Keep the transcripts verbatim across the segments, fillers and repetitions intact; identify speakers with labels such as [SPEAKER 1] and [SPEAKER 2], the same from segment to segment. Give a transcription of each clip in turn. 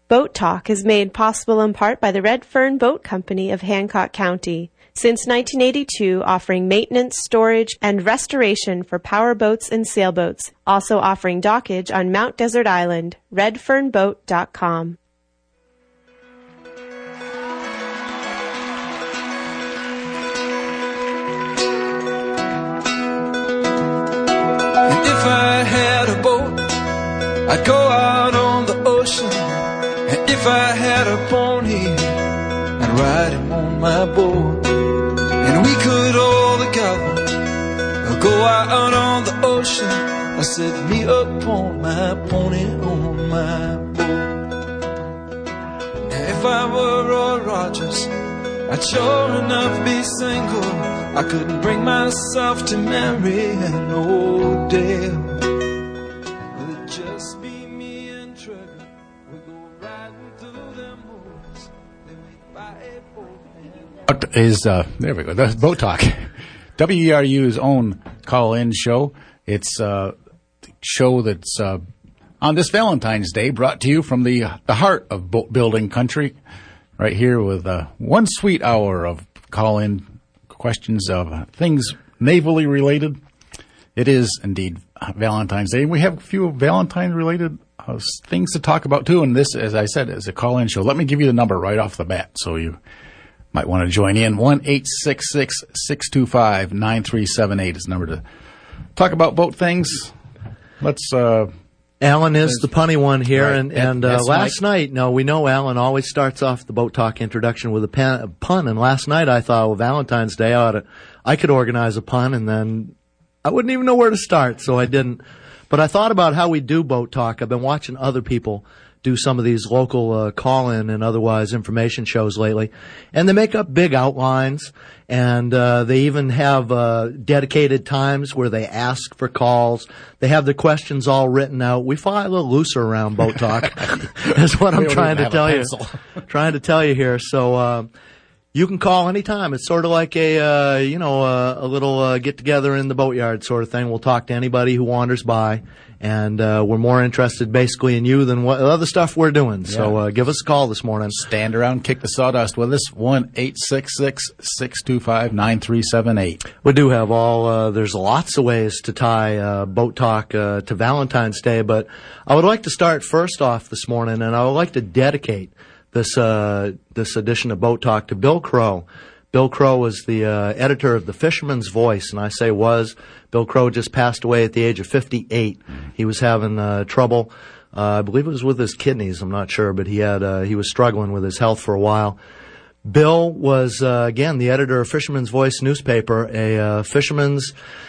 [SPEAKER 1] Boat Talk is made possible in part by the Red Fern Boat Company of Hancock County. Since nineteen eighty-two, offering maintenance, storage, and restoration for power boats and sailboats. Also offering dockage on Mount Desert Island. red fern boat dot com.
[SPEAKER 2] And if I had a boat, I'd go out on the ocean. And if I had a pony, I'd ride him on my boat. And we could all together go out on the ocean. I said, me up on my pony on my boat. And if I were Roy Rogers, I'd sure enough be single. I couldn't bring myself to marry an old Dale. It'd just be me and Trevor. We'd go riding through them woods. Then we'd buy a boat.
[SPEAKER 3] Is uh, there we go. That's Boat Talk, W E R U's own call-in show. It's uh, a show that's uh, on this Valentine's Day, brought to you from the the heart of boat building country, right here with uh, one sweet hour of call-in questions of uh, things navally related. It is indeed Valentine's Day, and we have a few Valentine-related uh, things to talk about too. And this, as I said, is a call-in show. Let me give you the number right off the bat, so you might want to join in. one eight six six, six two five, nine three seven eight is the number to talk about boat things. Let's, uh...
[SPEAKER 4] Alan is the punny one here,
[SPEAKER 3] right.
[SPEAKER 4] and, and uh, last Mike. night, no, we know Alan always starts off the Boat Talk introduction with a, pan, a pun, and last night I thought, well, Valentine's Day, I, ought to, I could organize a pun, and then I wouldn't even know where to start, so I didn't. But I thought about how we do Boat Talk. I've been watching other people do some of these local uh, call-in and otherwise information shows lately, and they make up big outlines, and uh, they even have uh, dedicated times where they ask for calls. They have the questions all written out. We fly a little looser around Boat Talk. That's what I'm trying to tell you. Trying to tell you here. So uh, you can call anytime. It's sort of like a uh, you know uh, a little uh, get together in the boatyard sort of thing. We'll talk to anybody who wanders by. And uh, we're more interested basically in you than what other stuff we're doing. Yeah. So uh, give us a call this morning.
[SPEAKER 3] Stand around, kick the sawdust with us. one eight six six, six two five, nine three seven eight.
[SPEAKER 4] We do have all, uh, there's lots of ways to tie uh, Boat Talk uh, to Valentine's Day. But I would like to start first off this morning, and I would like to dedicate this, uh, this edition of Boat Talk to Bill Crow. Bill Crow was the uh, editor of the Fisherman's Voice, and I say was. Bill Crow just passed away at the age of fifty-eight. He was having uh, trouble. Uh, I believe it was with his kidneys. I'm not sure, but he had uh, he was struggling with his health for a while. Bill was uh, again the editor of Fisherman's Voice newspaper, a uh, fisherman's,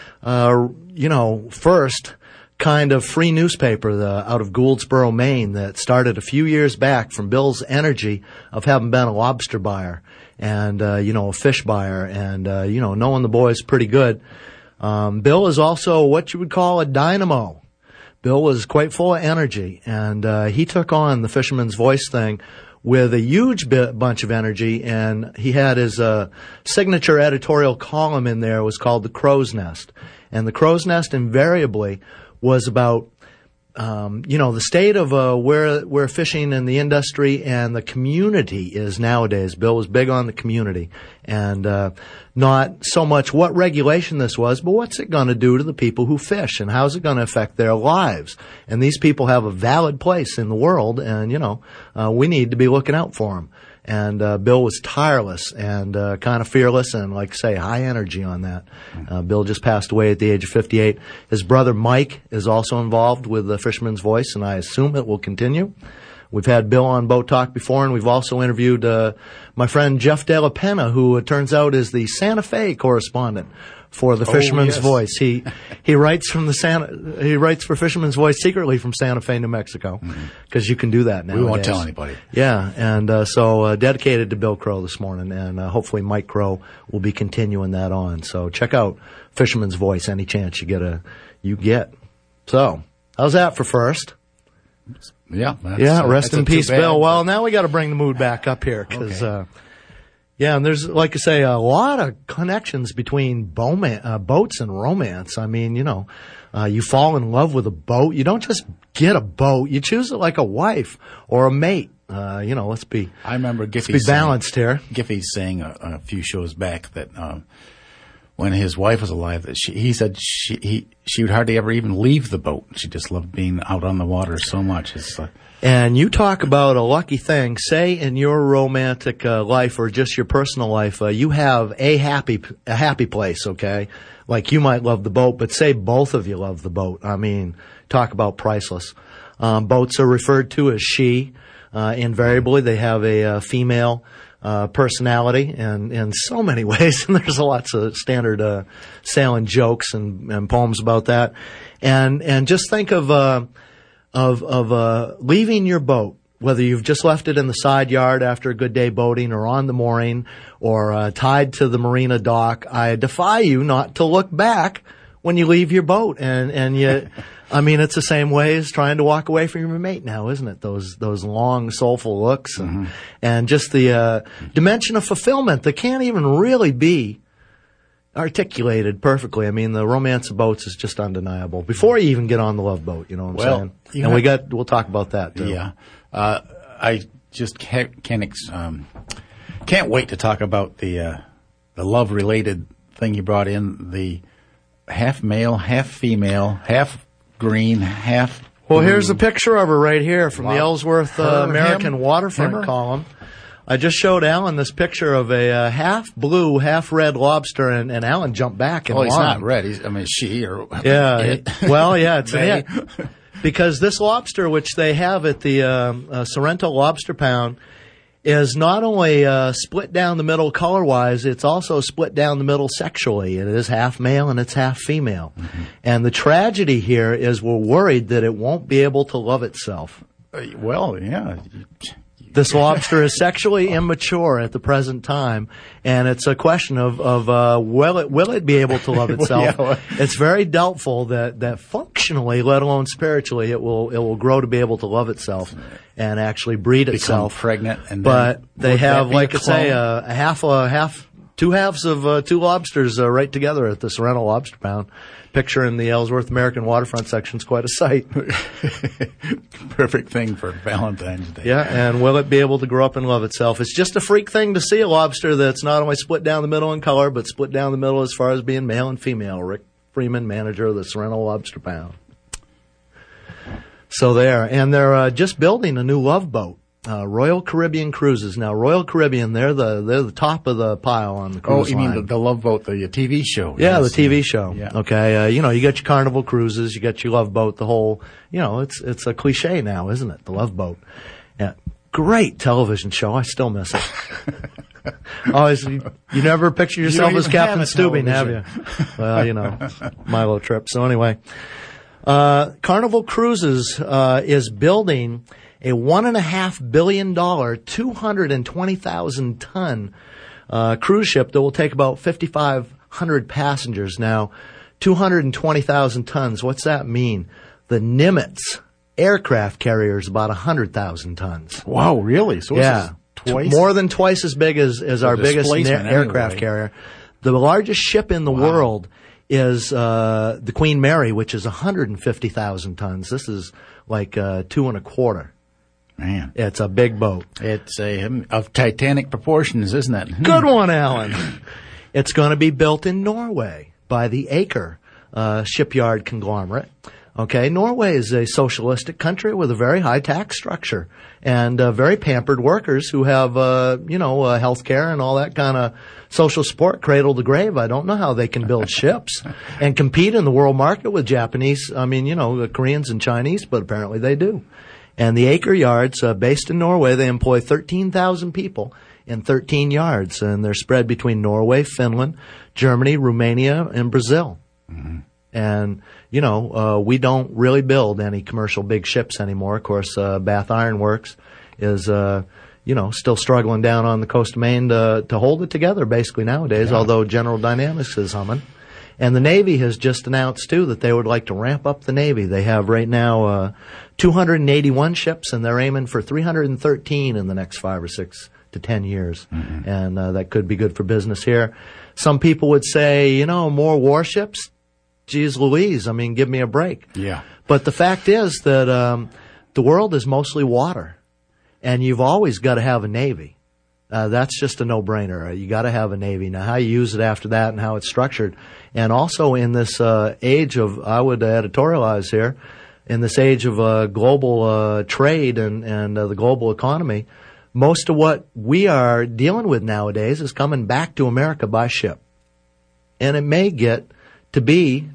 [SPEAKER 4] uh, you know, first kind of free newspaper the, out of Gouldsboro, Maine, that started a few years back from Bill's energy of having been a lobster buyer and uh, you know a fish buyer, and uh, you know knowing the boys pretty good. Um, Bill is also what you would call a dynamo. Bill was quite full of energy, and uh, he took on the Fisherman's Voice thing with a huge bit, bunch of energy, and he had his uh, signature editorial column in there. It was called The Crow's Nest, and The Crow's Nest invariably was about Um, you know, the state of uh, where where fishing and the industry and the community is nowadays. Bill was big on the community, and uh, not so much what regulation this was, but what's it going to do to the people who fish, and how's it going to affect their lives? And these people have a valid place in the world, and, you know, uh, we need to be looking out for them. And uh, Bill was tireless and uh, kind of fearless and, like I say, high energy on that. Uh, Bill just passed away at the age of fifty-eight. His brother Mike is also involved with the Fisherman's Voice, and I assume it will continue. We've had Bill on Boat Talk before, and we've also interviewed uh, my friend Jeff De La Pena, who it turns out is the Santa Fe correspondent for the Fisherman's
[SPEAKER 3] oh, yes.
[SPEAKER 4] Voice. He he writes from the Santa he writes for Fisherman's Voice secretly from Santa Fe, New Mexico, because mm-hmm. you can do that now.
[SPEAKER 3] We won't tell anybody.
[SPEAKER 4] Yeah, and uh, so uh, dedicated to Bill Crow this morning, and uh, hopefully Mike Crow will be continuing that on. So check out Fisherman's Voice any chance you get a you get. So how's that for first?
[SPEAKER 3] Yeah, that's,
[SPEAKER 4] yeah.
[SPEAKER 3] uh,
[SPEAKER 4] Rest
[SPEAKER 3] that's
[SPEAKER 4] in peace,
[SPEAKER 3] bad,
[SPEAKER 4] Bill.
[SPEAKER 3] but...
[SPEAKER 4] Well, now we got to bring the mood back up here because.
[SPEAKER 3] Okay.
[SPEAKER 4] Uh, Yeah, and there's, like I say, a lot of connections between bowman, uh, boats and romance. I mean, you know, uh, you fall in love with a boat. You don't just get a boat. You choose it like a wife or a mate. Uh, you know, let's be,
[SPEAKER 3] I remember Giffey
[SPEAKER 4] let's be balanced
[SPEAKER 3] saying,
[SPEAKER 4] here.
[SPEAKER 3] Giffey saying a, a few shows back that um, when his wife was alive, that she, he said she he, she would hardly ever even leave the boat. She just loved being out on the water so much. It's uh,
[SPEAKER 4] And you talk about a lucky thing. Say in your romantic uh, life or just your personal life, uh, you have a happy a happy place, okay? Like you might love the boat, but say both of you love the boat. I mean, talk about priceless. Um, boats are referred to as she. Uh, invariably, they have a uh, female uh, personality in, in so many ways, and there's lots of standard uh, sailing jokes and, and poems about that. And and just think of uh, of of uh, leaving your boat, whether you've just left it in the side yard after a good day boating, or on the mooring, or uh, tied to the marina dock. I defy you not to look back when you leave your boat, and and you. I mean, it's the same way as trying to walk away from your mate now, isn't it? Those those long, soulful looks and, mm-hmm. and just the uh, dimension of fulfillment that can't even really be articulated perfectly. I mean, the romance of boats is just undeniable. Before you even get on the love boat, you know what I'm
[SPEAKER 3] well,
[SPEAKER 4] saying? And have, we got we'll talk about that too.
[SPEAKER 3] Yeah, uh, I just can't can't, um, can't wait to talk about the uh, the love related thing you brought in, the half male, half female, half green, half
[SPEAKER 4] Well,
[SPEAKER 3] blue.
[SPEAKER 4] here's a picture of her right here from
[SPEAKER 3] Wow.
[SPEAKER 4] the Ellsworth uh,
[SPEAKER 3] Her,
[SPEAKER 4] American
[SPEAKER 3] him,
[SPEAKER 4] Waterfront
[SPEAKER 3] him,
[SPEAKER 4] column. I just showed Alan this picture of a uh, half blue, half red lobster, and, and Alan jumped back and
[SPEAKER 3] Oh, he's
[SPEAKER 4] won.
[SPEAKER 3] not red. He's, I mean, she or
[SPEAKER 4] Yeah.
[SPEAKER 3] it.
[SPEAKER 4] Well, yeah, it's
[SPEAKER 3] They.
[SPEAKER 4] it. Because this lobster, which they have at the um, uh, Sorrento Lobster Pound, is not only uh, split down the middle color-wise, it's also split down the middle sexually. It is half male and it's half female. Mm-hmm. And the tragedy here is we're worried that it won't be able to love itself.
[SPEAKER 3] Uh, well, yeah.
[SPEAKER 4] This lobster is sexually immature at the present time, and it's a question of, of uh, will it will it be able to love itself?
[SPEAKER 3] Yeah, well,
[SPEAKER 4] it's very doubtful that, that functionally, let alone spiritually, it will it will grow to be able to love itself and actually breed
[SPEAKER 3] Become
[SPEAKER 4] itself.
[SPEAKER 3] pregnant, and
[SPEAKER 4] but
[SPEAKER 3] then
[SPEAKER 4] they
[SPEAKER 3] would that
[SPEAKER 4] have,
[SPEAKER 3] be
[SPEAKER 4] like
[SPEAKER 3] a
[SPEAKER 4] I say,
[SPEAKER 3] clone?
[SPEAKER 4] a, a half a half two halves of uh, two lobsters uh, right together at the Sorrento Lobster Pound. Picture in the Ellsworth American Waterfront section is quite a sight.
[SPEAKER 3] Perfect thing for Valentine's Day.
[SPEAKER 4] Yeah, and will it be able to grow up and love itself? It's just a freak thing to see a lobster that's not only split down the middle in color, but split down the middle as far as being male and female. Rick Freeman, manager of the Sorrento Lobster Pound. So there, and they're uh, just building a new love boat. Uh, Royal Caribbean Cruises. Now, Royal Caribbean, they're the they're the top of the pile on the
[SPEAKER 3] Oh,
[SPEAKER 4] cruise
[SPEAKER 3] you
[SPEAKER 4] line.
[SPEAKER 3] mean the, the Love Boat, the T V show?
[SPEAKER 4] Yeah,
[SPEAKER 3] Yes.
[SPEAKER 4] the T V show.
[SPEAKER 3] Yeah.
[SPEAKER 4] Okay, uh, you know, you got your Carnival Cruises, you got your Love Boat, the whole, you know, it's it's a cliche now, isn't it? The Love Boat. Yeah, great television show. I still miss it. Always, you, you never picture yourself
[SPEAKER 3] don't
[SPEAKER 4] as
[SPEAKER 3] even
[SPEAKER 4] Captain
[SPEAKER 3] have a
[SPEAKER 4] Stubing, have you?
[SPEAKER 3] television.
[SPEAKER 4] Well, you know, Milo Trip. So anyway, uh, Carnival Cruises uh, is building a one and a half billion dollar, two hundred and twenty thousand ton uh, cruise ship that will take about fifty five hundred passengers. Now, two hundred and twenty thousand tons. What's that mean? The Nimitz aircraft carrier is about a hundred thousand tons.
[SPEAKER 3] Wow, really? So
[SPEAKER 4] Yeah,
[SPEAKER 3] this is twice?
[SPEAKER 4] more than twice as big as, as our biggest na-
[SPEAKER 3] displacement
[SPEAKER 4] aircraft
[SPEAKER 3] anyway.
[SPEAKER 4] carrier. The largest ship in the
[SPEAKER 3] Wow.
[SPEAKER 4] world is uh, the Queen Mary, which is one hundred fifty thousand tons. This is like uh, two and a quarter.
[SPEAKER 3] Man,
[SPEAKER 4] It's a big boat.
[SPEAKER 3] it's a um, of Titanic proportions, isn't it?
[SPEAKER 4] Good one, Alan. It's going to be built in Norway by the Aker uh, shipyard conglomerate. Okay, Norway is a socialistic country with a very high tax structure and uh, very pampered workers who have, uh, you know, uh, health care and all that kind of social support cradle to grave. I don't know how they can build ships and compete in the world market with Japanese, I mean, you know, the Koreans and Chinese, but apparently they do. And the Aker yards, uh, based in Norway, they employ thirteen thousand people in thirteen yards, and they're spread between Norway, Finland, Germany, Romania, and Brazil. Mm-hmm. And, you know, uh, we don't really build any commercial big ships anymore. Of course, uh, Bath Iron Works is, uh, you know, still struggling down on the coast of Maine to, to hold it together basically nowadays,
[SPEAKER 3] Yeah.
[SPEAKER 4] although General Dynamics is humming. And the Navy has just announced, too, that they would like to ramp up the Navy. They have right now uh, two hundred eighty-one ships, and they're aiming for three hundred thirteen in the next five or six to ten years. Mm-hmm. And uh, that could be good for business here. Some people would say, you know, more warships? Geez Louise, I mean, give me a break.
[SPEAKER 3] Yeah.
[SPEAKER 4] But the fact is that um, the world is mostly water, and you've always got to have a Navy. Uh, that's just a no-brainer. You got to have a Navy. Now, how you use it after that and how it's structured. And also in this uh, age of, I would editorialize here, in this age of uh, global uh, trade and, and uh, the global economy, most of what we are dealing with nowadays is coming back to America by ship. And it may get to be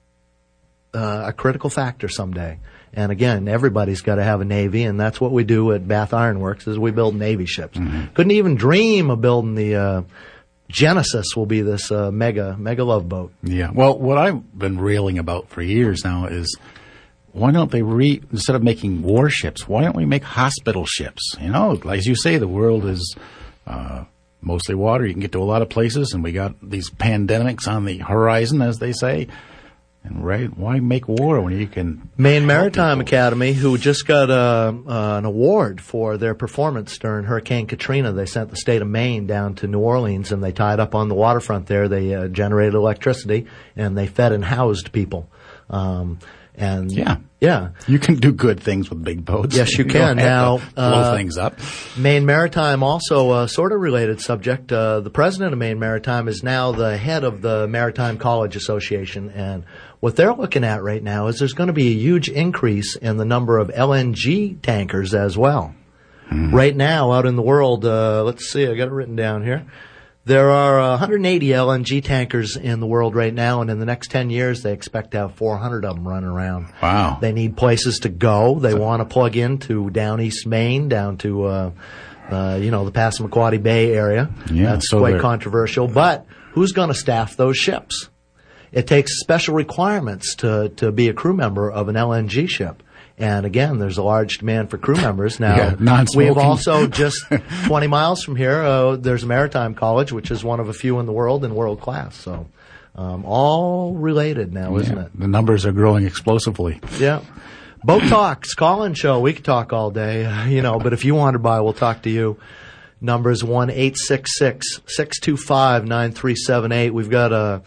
[SPEAKER 4] uh, a critical factor someday. And again, everybody's got to have a Navy, and that's what we do at Bath Iron Works, is we build Navy ships. Mm-hmm. Couldn't even dream of building the uh, Genesis will be this uh, mega, mega love boat.
[SPEAKER 3] Yeah. Well, what I've been railing about for years now is why don't they re, instead of making warships, why don't we make hospital ships? You know, as you say, the world is uh, mostly water. You can get to a lot of places, and we got these pandemics on the horizon, as they say. And right, why make war when you can?
[SPEAKER 4] Maine Maritime Academy, who just got uh, uh, an award for their performance during Hurricane Katrina. They sent the state of Maine down to New Orleans, and they tied up on the waterfront there. They uh, generated electricity, and they fed and housed people. Um, and
[SPEAKER 3] yeah,
[SPEAKER 4] yeah,
[SPEAKER 3] you can do good things with big boats.
[SPEAKER 4] Yes, you,
[SPEAKER 3] you
[SPEAKER 4] can. Now,
[SPEAKER 3] blow
[SPEAKER 4] uh,
[SPEAKER 3] things up.
[SPEAKER 4] Maine Maritime, also a sort of related subject. Uh, the president of Maine Maritime is now the head of the Maritime College Association, and what they're looking at right now is there's going to be a huge increase in the number of L N G tankers as well. Mm. Right now, out in the world, uh, let's see, I got it written down here. There are uh, one hundred eighty L N G tankers in the world right now, and in the next ten years, they expect to have four hundred of them running around.
[SPEAKER 3] Wow.
[SPEAKER 4] They need places to go. They want to plug into down East Maine, down to, uh, uh, you know, the Passamaquoddy Bay area.
[SPEAKER 3] Yeah,
[SPEAKER 4] That's
[SPEAKER 3] so
[SPEAKER 4] quite controversial. But who's going to staff those ships? It takes special requirements to, to be a crew member of an L N G ship. And again, there's a large demand for crew members. Now,
[SPEAKER 3] yeah, non-smoking.
[SPEAKER 4] We've also just twenty miles from here, uh, there's a maritime college, which is one of a few in the world and world class. So, um, all related now, isn't
[SPEAKER 3] yeah,
[SPEAKER 4] it?
[SPEAKER 3] The numbers are growing explosively.
[SPEAKER 4] Yeah. Boat Talks, call-in show. We could talk all day, you know, but if you wander by, we'll talk to you. Numbers one eight six six, six two five, nine three seven eight. We've got a,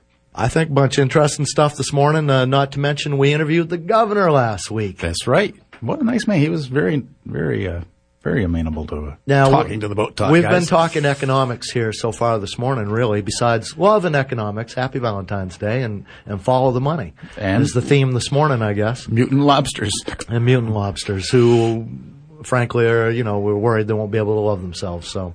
[SPEAKER 4] I think, a bunch of interesting stuff this morning, uh, not to mention we interviewed the governor last week.
[SPEAKER 3] That's right. What a nice man. He was very, very, uh, very amenable to uh,
[SPEAKER 4] now,
[SPEAKER 3] talking to the Boat Talk
[SPEAKER 4] We've
[SPEAKER 3] guys.
[SPEAKER 4] been talking economics here so far this morning, really, besides love and economics. Happy Valentine's Day, and, and follow the money.
[SPEAKER 3] And
[SPEAKER 4] is the theme this morning, I guess.
[SPEAKER 3] Mutant lobsters.
[SPEAKER 4] And mutant lobsters, who, frankly, are, you know, we're worried they won't be able to love themselves, so...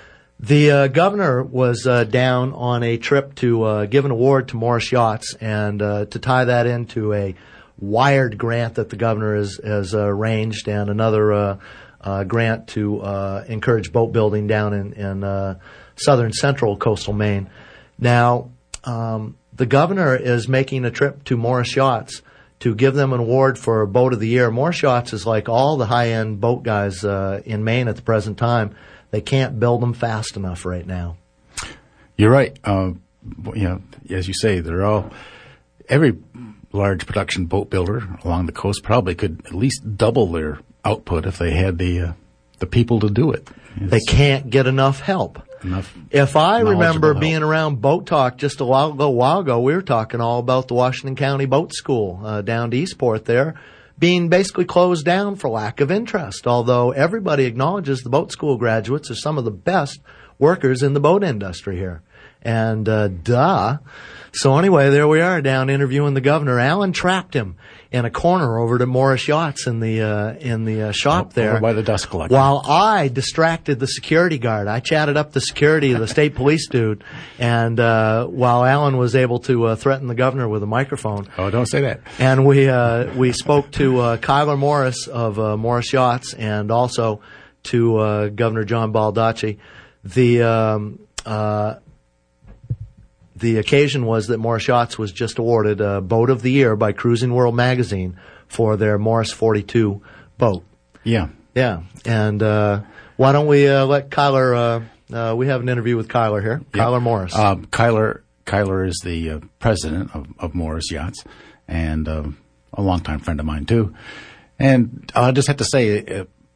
[SPEAKER 4] The uh, governor was uh, down on a trip to uh, give an award to Morris Yachts, and uh, to tie that into a wired grant that the governor has, has uh, arranged, and another uh, uh, grant to uh, encourage boat building down in, in uh, southern central coastal Maine. Now, um, the governor is making a trip to Morris Yachts to give them an award for Boat of the Year. Morris Yachts is like all the high-end boat guys uh, in Maine at the present time. They can't build them fast enough right now.
[SPEAKER 3] You're right. Uh, you know, as you say, they're all every large production boat builder along the coast probably could at least double their output if they had the uh, the people to do it. It's
[SPEAKER 4] they can't get enough help.
[SPEAKER 3] Enough.
[SPEAKER 4] If I remember
[SPEAKER 3] help.
[SPEAKER 4] being around Boat Talk just a while ago, while ago, we were talking all about the Washington County Boat School uh, down to Eastport there, being basically closed down for lack of interest, although everybody acknowledges the boat school graduates are some of the best workers in the boat industry here. And, uh, duh. So anyway, there we are down interviewing the governor. Alan trapped him in a corner over to Morris Yachts in the, uh, in the uh, shop
[SPEAKER 3] over
[SPEAKER 4] there.
[SPEAKER 3] by the dust collector.
[SPEAKER 4] While I distracted the security guard. I chatted up the security, the state police dude, and, uh, while Alan was able to, uh, threaten the governor with a microphone.
[SPEAKER 3] Oh, don't say that.
[SPEAKER 4] And we, uh, we spoke to, uh, Kyler Morris of, uh, Morris Yachts, and also to, uh, Governor John Baldacci. The, um, uh, The occasion was that Morris Yachts was just awarded a Boat of the Year by Cruising World Magazine for their Morris forty-two boat.
[SPEAKER 3] Yeah.
[SPEAKER 4] Yeah. And uh, why don't we uh, let Kyler, uh, uh, we have an interview with Kyler here.
[SPEAKER 3] Yeah.
[SPEAKER 4] Kyler Morris.
[SPEAKER 3] Um, Kyler, Kyler is the uh, president of, of Morris Yachts, and uh, a longtime friend of mine, too. And I just have to say, uh,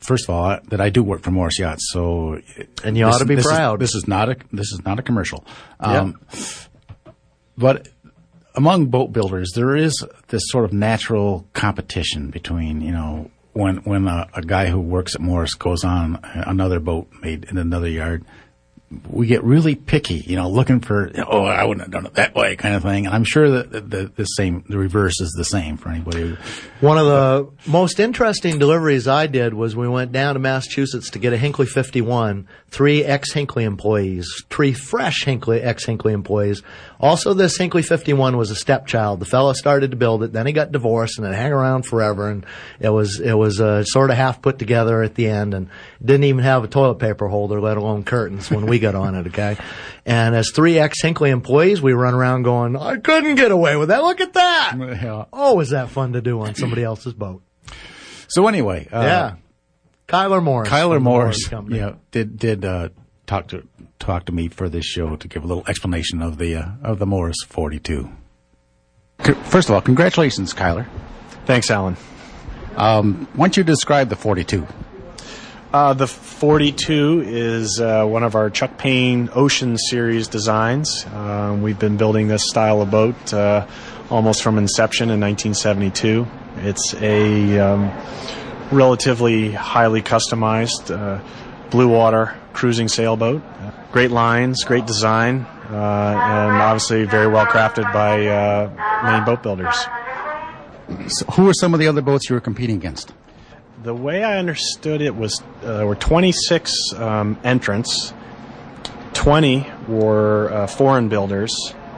[SPEAKER 3] first of all, I, that I do work for Morris Yachts, so
[SPEAKER 4] and you
[SPEAKER 3] this,
[SPEAKER 4] ought to be
[SPEAKER 3] this
[SPEAKER 4] proud.
[SPEAKER 3] Is, this is not a this is not a commercial. Um,
[SPEAKER 4] yep.
[SPEAKER 3] But among boat builders, there is this sort of natural competition between, you know, when when a, a guy who works at Morris goes on another boat made in another yard, we get really picky, you know, looking for, oh, I wouldn't have done it that way kind of thing. And I'm sure that the, the, the same, the reverse is the same for anybody who,
[SPEAKER 4] One of the most interesting deliveries I did was we went down to Massachusetts to get a Hinckley fifty-one, three ex-Hinckley employees, three fresh Hinckley, ex-Hinckley employees. Also, this Hinckley fifty-one was a stepchild. The fellow started to build it, then he got divorced, and then hang around forever, and it was, it was uh, sort of half put together at the end, and didn't even have a toilet paper holder, let alone curtains when we got on it, okay? And as three ex-Hinckley employees, we run around going, I couldn't get away with that, look at that!
[SPEAKER 3] yeah.
[SPEAKER 4] Oh, was that fun to do on somebody else's boat.
[SPEAKER 3] So anyway, uh,
[SPEAKER 4] Yeah. Kyler Morris.
[SPEAKER 3] Kyler
[SPEAKER 4] from the
[SPEAKER 3] Morris,
[SPEAKER 4] Company.
[SPEAKER 3] yeah, did did uh, talk to talk to me for this show to give a little explanation of the uh, of the Morris forty-two. C- First of all, congratulations, Kyler.
[SPEAKER 5] Thanks, Alan.
[SPEAKER 3] Um, why don't you describe the forty-two?
[SPEAKER 5] Uh, the forty-two is uh, one of our Chuck Payne Ocean Series designs. Uh, we've been building this style of boat uh, almost from inception in nineteen seventy-two. It's a um, relatively highly customized uh, blue water cruising sailboat. Uh, great lines, great design, uh, and obviously very well crafted by uh, Maine boat builders.
[SPEAKER 3] So who were some of the other boats you were competing against?
[SPEAKER 5] The way I understood it was uh, there were twenty-six um, entrants, twenty were uh, foreign builders,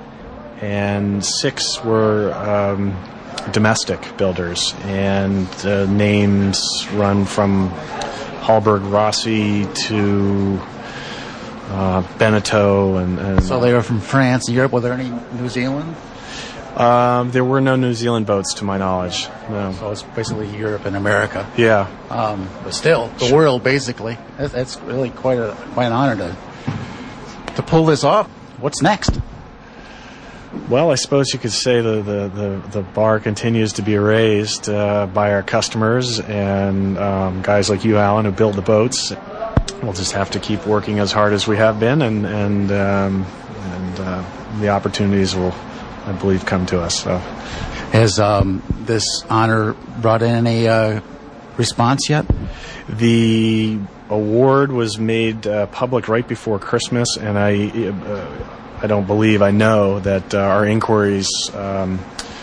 [SPEAKER 5] and six were um, domestic builders. And uh, names run from Hallberg Rossi to uh, Beneteau. And, and
[SPEAKER 3] So they were from France, Europe. Were there any New Zealand?
[SPEAKER 5] um, there were no New Zealand boats to my knowledge. No.
[SPEAKER 3] So it's basically Europe and America.
[SPEAKER 5] Yeah.
[SPEAKER 3] Um, but still, the world basically. That's, that's really quite a quite an honor to to pull this off. What's next?
[SPEAKER 5] Well, I suppose you could say the, the, the, the bar continues to be raised uh, by our customers and um, guys like you, Alan, who build the boats. We'll just have to keep working as hard as we have been, and and um, and uh, the opportunities will, I believe, come to us. So,
[SPEAKER 3] Has um, this honor brought in any uh, response yet?
[SPEAKER 5] the award was made uh, public right before Christmas, and I. Uh, I don't believe, I know that uh, our inquiries um,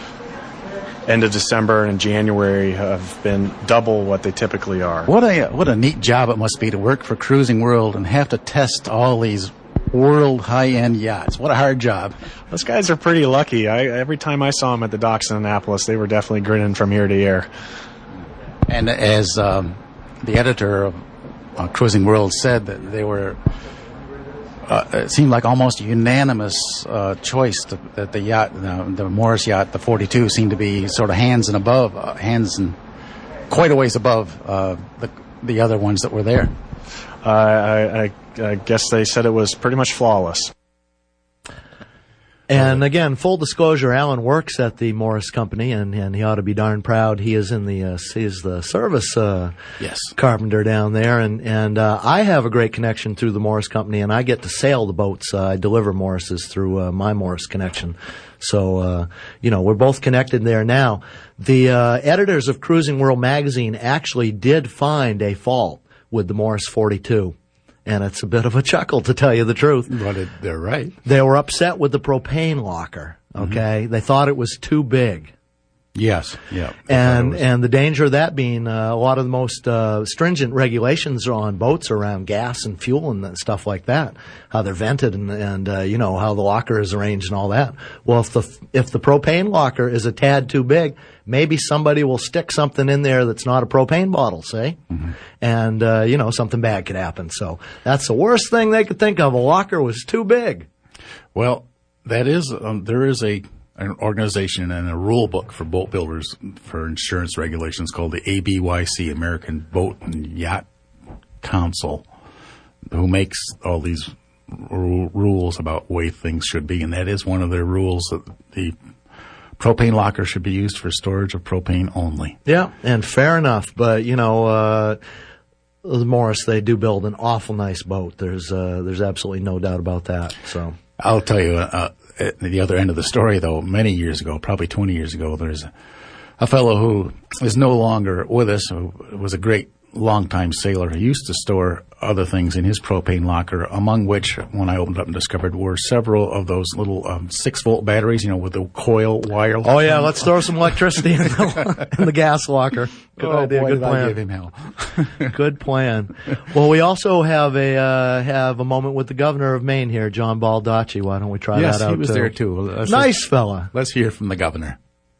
[SPEAKER 5] end of December and January have been double what they typically are.
[SPEAKER 3] What a what a neat job it must be to work for Cruising World and have to test all these world high-end yachts. What a hard job.
[SPEAKER 5] Those guys are pretty lucky. I, every time I saw them at the docks in Annapolis, they were definitely grinning from ear to ear.
[SPEAKER 3] And as um, the editor of uh, Cruising World said, that they were, uh, it seemed like almost a unanimous uh, choice to, that the yacht, uh, the Morris yacht, the forty-two, seemed to be sort of hands and above, uh, hands and quite a ways above uh, the the other ones that were there.
[SPEAKER 5] Uh, I, I, I guess they said it was pretty much flawless.
[SPEAKER 4] And again, full disclosure, Alan works at the Morris Company, and, and he ought to be darn proud. He is in the uh, he is the service uh,
[SPEAKER 3] Yes.
[SPEAKER 4] carpenter down there, and and uh, I have a great connection through the Morris Company, and I get to sail the boats. Uh, I deliver Morrises through uh, my Morris connection. So uh, you know, we're both connected there now. The uh, editors of Cruising World magazine actually did find a fault with the Morris forty-two. And it's a bit of a chuckle, to tell you the truth.
[SPEAKER 3] But it, they're right.
[SPEAKER 4] They were upset with the propane locker, okay? Mm-hmm. They thought it was too big.
[SPEAKER 3] Yes, yeah.
[SPEAKER 4] And
[SPEAKER 3] was...
[SPEAKER 4] and the danger of that being uh, a lot of the most uh, stringent regulations on boats around gas and fuel and stuff like that, how they're vented and, and uh, you know, how the locker is arranged and all that. Well, if the if the propane locker is a tad too big, maybe somebody will stick something in there that's not a propane bottle, say, mm-hmm. and, uh, you know, something bad could happen. So that's the worst thing they could think of. A locker was too big.
[SPEAKER 3] Well, that is, um, there is a an organization and a rule book for boat builders for insurance regulations called the A B Y C, American Boat and Yacht Council, who makes all these r- rules about way things should be. And that is one of their rules, that the propane locker should be used for storage of propane only.
[SPEAKER 4] Yeah, and fair enough. But, you know, uh, Morris, they do build an awful nice boat. There's uh, there's absolutely no doubt about that. So
[SPEAKER 3] I'll tell you, uh, at the other end of the story, though, many years ago, probably twenty years ago, there's a, a fellow who is no longer with us, who was a great longtime sailor who used to store other things in his propane locker, among which, when I opened up and discovered, were several of those little um, six-volt batteries, you know, with the coil wire.
[SPEAKER 4] Oh, yeah, let's throw some electricity in the, in the gas locker. Good
[SPEAKER 3] oh,
[SPEAKER 4] idea,
[SPEAKER 3] boy,
[SPEAKER 4] good
[SPEAKER 3] did I
[SPEAKER 4] plan.
[SPEAKER 3] give him hell.
[SPEAKER 4] Good plan. Well, we also have a uh, have a moment with the governor of Maine here, John Baldacci. Why don't we try
[SPEAKER 3] yes,
[SPEAKER 4] that out,
[SPEAKER 3] he was
[SPEAKER 4] too?
[SPEAKER 3] there, too. Let's
[SPEAKER 4] nice
[SPEAKER 3] just,
[SPEAKER 4] fella.
[SPEAKER 3] Let's hear from the governor.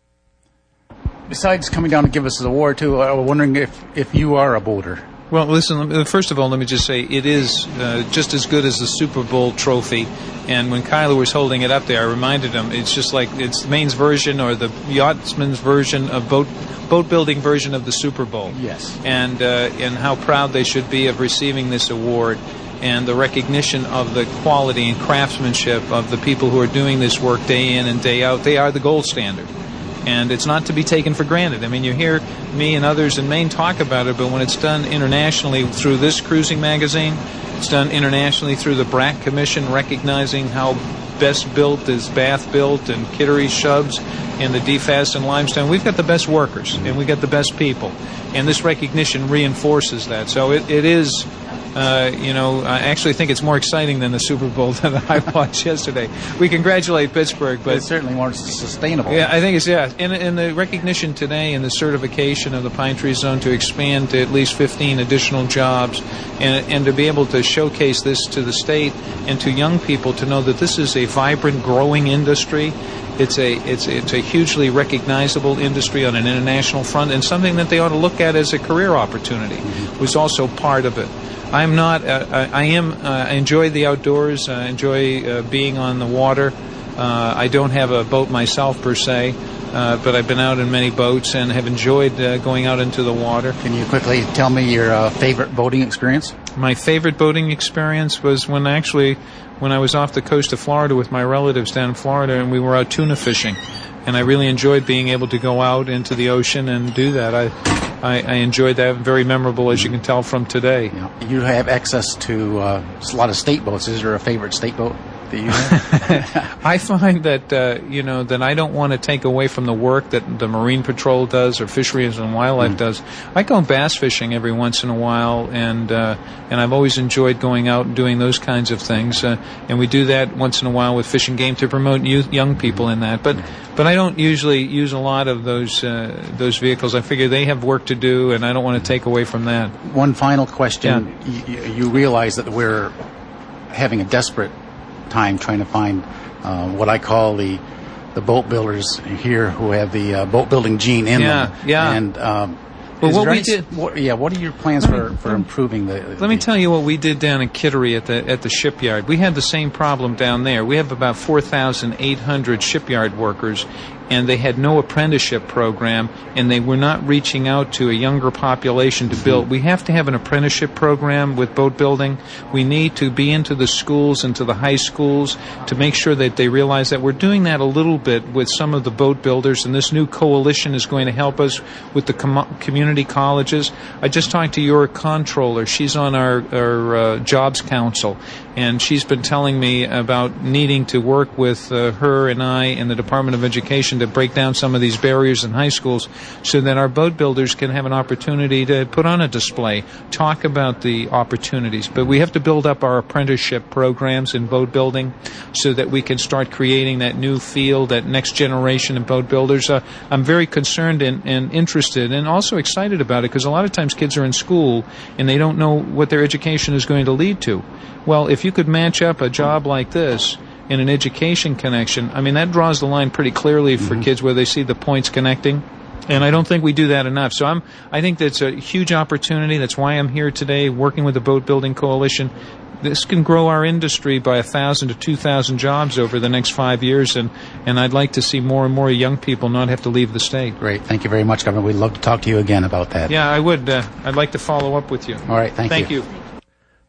[SPEAKER 3] Besides coming down to give us the award, too, I was wondering if, if you are a boater.
[SPEAKER 6] Well, listen, first of all, let me just say it is uh, just as good as the Super Bowl trophy. And when Kyler was holding it up there, I reminded him it's just like it's Maine's version or the yachtsman's version of boat boat building version of the Super Bowl.
[SPEAKER 3] Yes.
[SPEAKER 6] And, uh, and how proud they should be of receiving this award and the recognition of the quality and craftsmanship of the people who are doing this work day in and day out. They are the gold standard. And it's not to be taken for granted. I mean, you hear me and others in Maine talk about it, but when it's done internationally through this cruising magazine, it's done internationally through the B R A C Commission, recognizing how best built is Bath built and Kittery Shubs and the D F A S and Limestone. We've got the best workers and we've got the best people. And this recognition reinforces that. So it, it is... Uh, you know, I actually think it's more exciting than the Super Bowl that I watched yesterday. We congratulate Pittsburgh, but
[SPEAKER 3] it's certainly more sustainable.
[SPEAKER 6] Yeah, I think it's yeah, and, and the recognition today and the certification of the Pine Tree Zone to expand to at least fifteen additional jobs, and and to be able to showcase this to the state and to young people to know that this is a vibrant, growing industry. It's a it's it's a hugely recognizable industry on an international front, and something that they ought to look at as a career opportunity. Mm-hmm. Was also part of it. I'm not. Uh, I, I am. Uh, I enjoy the outdoors. I enjoy uh, being on the water. Uh, I don't have a boat myself per se, uh, but I've been out in many boats and have enjoyed uh, going out into the water.
[SPEAKER 3] Can you quickly tell me your uh, favorite boating experience?
[SPEAKER 6] My favorite boating experience was when actually when I was off the coast of Florida with my relatives down in Florida, and we were out tuna fishing. And I really enjoyed being able to go out into the ocean and do that. I, I, I enjoyed that. Very memorable, as you can tell from today.
[SPEAKER 3] Yeah. You have access to uh, a lot of state boats. Is there a favorite state boat that you have?
[SPEAKER 6] I find that uh, you know that I don't want to take away from the work that the Marine Patrol does or Fisheries and Wildlife mm. does. I go bass fishing every once in a while, and uh, and I've always enjoyed going out and doing those kinds of things. Uh, and we do that once in a while with Fish and Game to promote youth, young people in that. But but I don't usually use a lot of those uh, those vehicles. I figure they have work to do, and I don't want to take away from that.
[SPEAKER 3] One final question:
[SPEAKER 6] yeah.
[SPEAKER 3] you, you realize that we're having a desperate time trying to find uh, what I call the the boat builders here who have the uh, boat building gene in
[SPEAKER 6] yeah,
[SPEAKER 3] them.
[SPEAKER 6] Yeah, yeah.
[SPEAKER 3] And um,
[SPEAKER 6] well, what we
[SPEAKER 3] any,
[SPEAKER 6] did.
[SPEAKER 3] What, yeah, what are your plans for, for improving the?
[SPEAKER 6] Let me tell you what we did down in Kittery at the at the shipyard. We had the same problem down there. We have about four thousand eight hundred shipyard workers, and they had no apprenticeship program, and they were not reaching out to a younger population to build. We have to have an apprenticeship program with boat building. We need to be into the schools and to the high schools to make sure that they realize that we're doing that a little bit with some of the boat builders, and this new coalition is going to help us with the com- community colleges. I just talked to your controller. She's on our, our uh, jobs council, and she's been telling me about needing to work with uh, her and I in the Department of Education to break down some of these barriers in high schools so that our boat builders can have an opportunity to put on a display, talk about the opportunities. But we have to build up our apprenticeship programs in boat building so that we can start creating that new field, that next generation of boat builders. Uh, I'm very concerned and, and interested and also excited about it because a lot of times kids are in school and they don't know what their education is going to lead to. Well, if you could match up a job like this in an education connection, I mean, that draws the line pretty clearly for mm-hmm. kids where they see the points connecting. And I don't think we do that enough. So I'm, I think that's a huge opportunity. That's why I'm here today working with the Boat Building Coalition. This can grow our industry by one thousand to two thousand jobs over the next five years, and, and I'd like to see more and more young people not have to leave the state.
[SPEAKER 3] Great. Thank you very much, Governor. We'd love to talk to you again about that.
[SPEAKER 6] Yeah, I would. Uh, I'd like to follow up with you.
[SPEAKER 3] All right. Thank,
[SPEAKER 6] thank you.
[SPEAKER 3] you.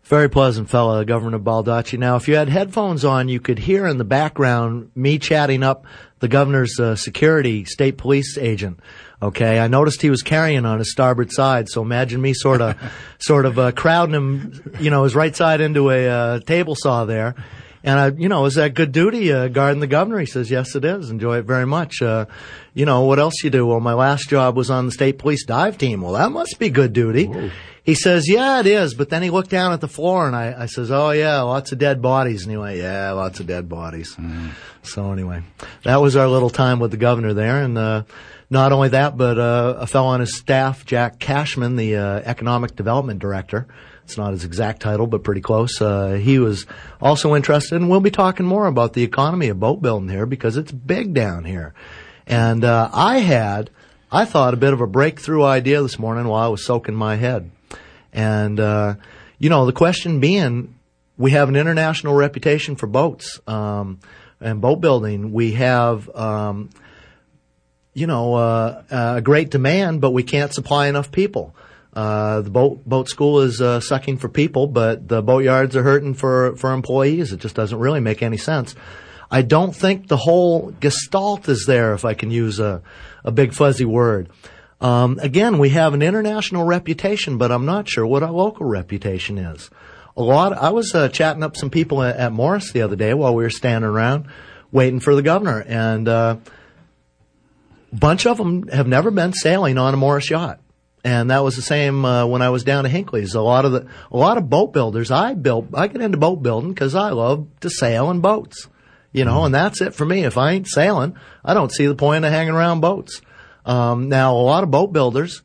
[SPEAKER 4] Very pleasant fellow, Governor Baldacci. Now, if you had headphones on, you could hear in the background me chatting up the governor's uh, security state police agent. Okay, I noticed he was carrying on his starboard side, so imagine me sort of, sort of uh, crowding him, you know, his right side into a uh, table saw there. And I, you know, is that good duty, uh, guarding the governor? He says, yes, it is. Enjoy it very much. Uh, you know, what else you do? Well, my last job was on the state police dive team. Well, that must be good duty. Whoa. He says, yeah, it is. But then he looked down at the floor, and I, I says, oh, yeah, lots of dead bodies. And he went, yeah, lots of dead bodies. Mm. So anyway, that was our little time with the governor there. And uh not only that, but uh a fellow on his staff, Jack Cashman, the uh, economic development director. It's not his exact title, but pretty close. Uh He was also interested, and we'll be talking more about the economy of boat building here because it's big down here. And uh I had, I thought, a bit of a breakthrough idea this morning while I was soaking my head. And, uh, you know, the question being, we have an international reputation for boats, um, and boat building. We have, um, you know, uh, a great demand, but we can't supply enough people. Uh, the boat, boat school is, uh, sucking for people, but the boatyards are hurting for, for employees. It just doesn't really make any sense. I don't think the whole gestalt is there, if I can use a, a big fuzzy word. Um, again, we have an international reputation, but I'm not sure what our local reputation is. A lot, I was, uh, chatting up some people at, at Morris the other day while we were standing around waiting for the governor, and, uh, a bunch of them have never been sailing on a Morris yacht. And that was the same, uh, when I was down at Hinckley's. A lot of the, a lot of boat builders, I built, I get into boat building because I love to sail in boats. You know, and that's it for me. If I ain't sailing, I don't see the point of hanging around boats. Um, now, a lot of boat builders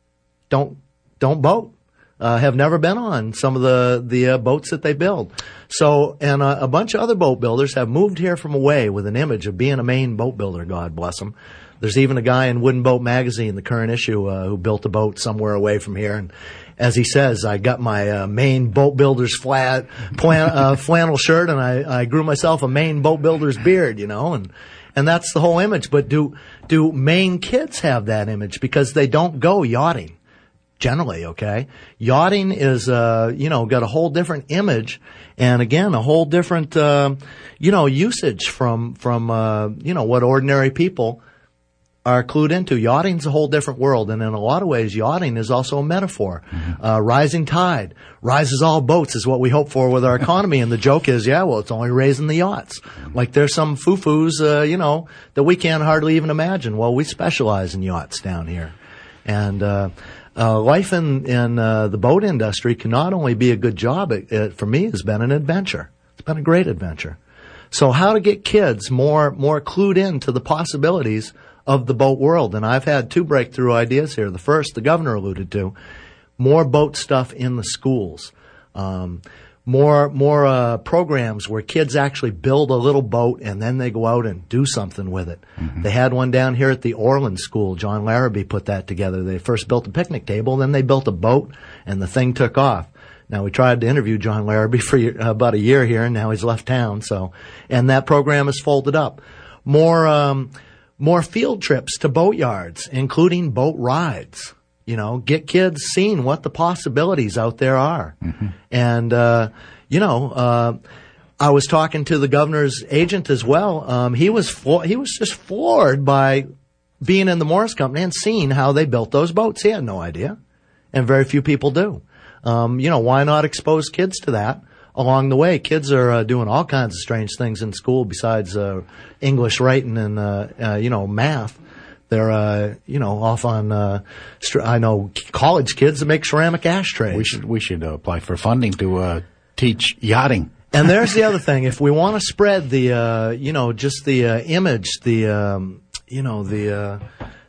[SPEAKER 4] don't don't boat, uh, have never been on some of the the uh, boats that they build. So, and uh, a bunch of other boat builders have moved here from away with an image of being a Maine boat builder. God bless them. There's even a guy in Wooden Boat Magazine, the current issue, uh, who built a boat somewhere away from here. And as he says, I got my uh, Maine boat builder's flat plan, uh, flannel shirt, and I, I grew myself a Maine boat builder's beard, you know, and. And that's the whole image. But do, do Maine kids have that image? Because they don't go yachting, generally, okay? Yachting is, uh, you know, got a whole different image. And again, a whole different, uh, you know, usage from, from, uh, you know, what ordinary people are clued into. Yachting's a whole different world. And in a lot of ways, yachting is also a metaphor. Mm-hmm. Uh, rising tide rises all boats is what we hope for with our economy. And the joke is, yeah, well, it's only raising the yachts. Like there's some foo-foos, uh, you know, that we can't hardly even imagine. Well, we specialize in yachts down here. And, uh, uh, life in, in, uh, the boat industry can not only be a good job, it, it for me has been an adventure. It's been a great adventure. So how to get kids more, more clued in to the possibilities of the boat world. And I've had two breakthrough ideas here. The first, the governor alluded to, more boat stuff in the schools. Um, more, more, uh, programs where kids actually build a little boat and then they go out and do something with it. Mm-hmm. They had one down here at the Orland School. John Larrabee put that together. They first built a picnic table, then they built a boat and the thing took off. Now, we tried to interview John Larrabee for uh, about a year here, and now he's left town. So, and that program is folded up. More, um, more field trips to boatyards, including boat rides. You know, get kids seeing what the possibilities out there are. Mm-hmm. And, uh, you know, uh, I was talking to the governor's agent as well. Um, he was, flo- he was just floored by being in the Morris Company and seeing how they built those boats. He had no idea. And very few people do. Um, you know, why not expose kids to that along the way? Kids are uh, doing all kinds of strange things in school besides uh, English, writing, and, uh, uh, you know, math. They're, uh, you know, off on, uh, str- I know college kids that make ceramic ashtrays.
[SPEAKER 3] We should, we should uh, apply for funding to, uh, teach yachting.
[SPEAKER 4] And there's the other thing. If we want to spread the, uh, you know, just the, uh, image, the, um, you know, the, uh,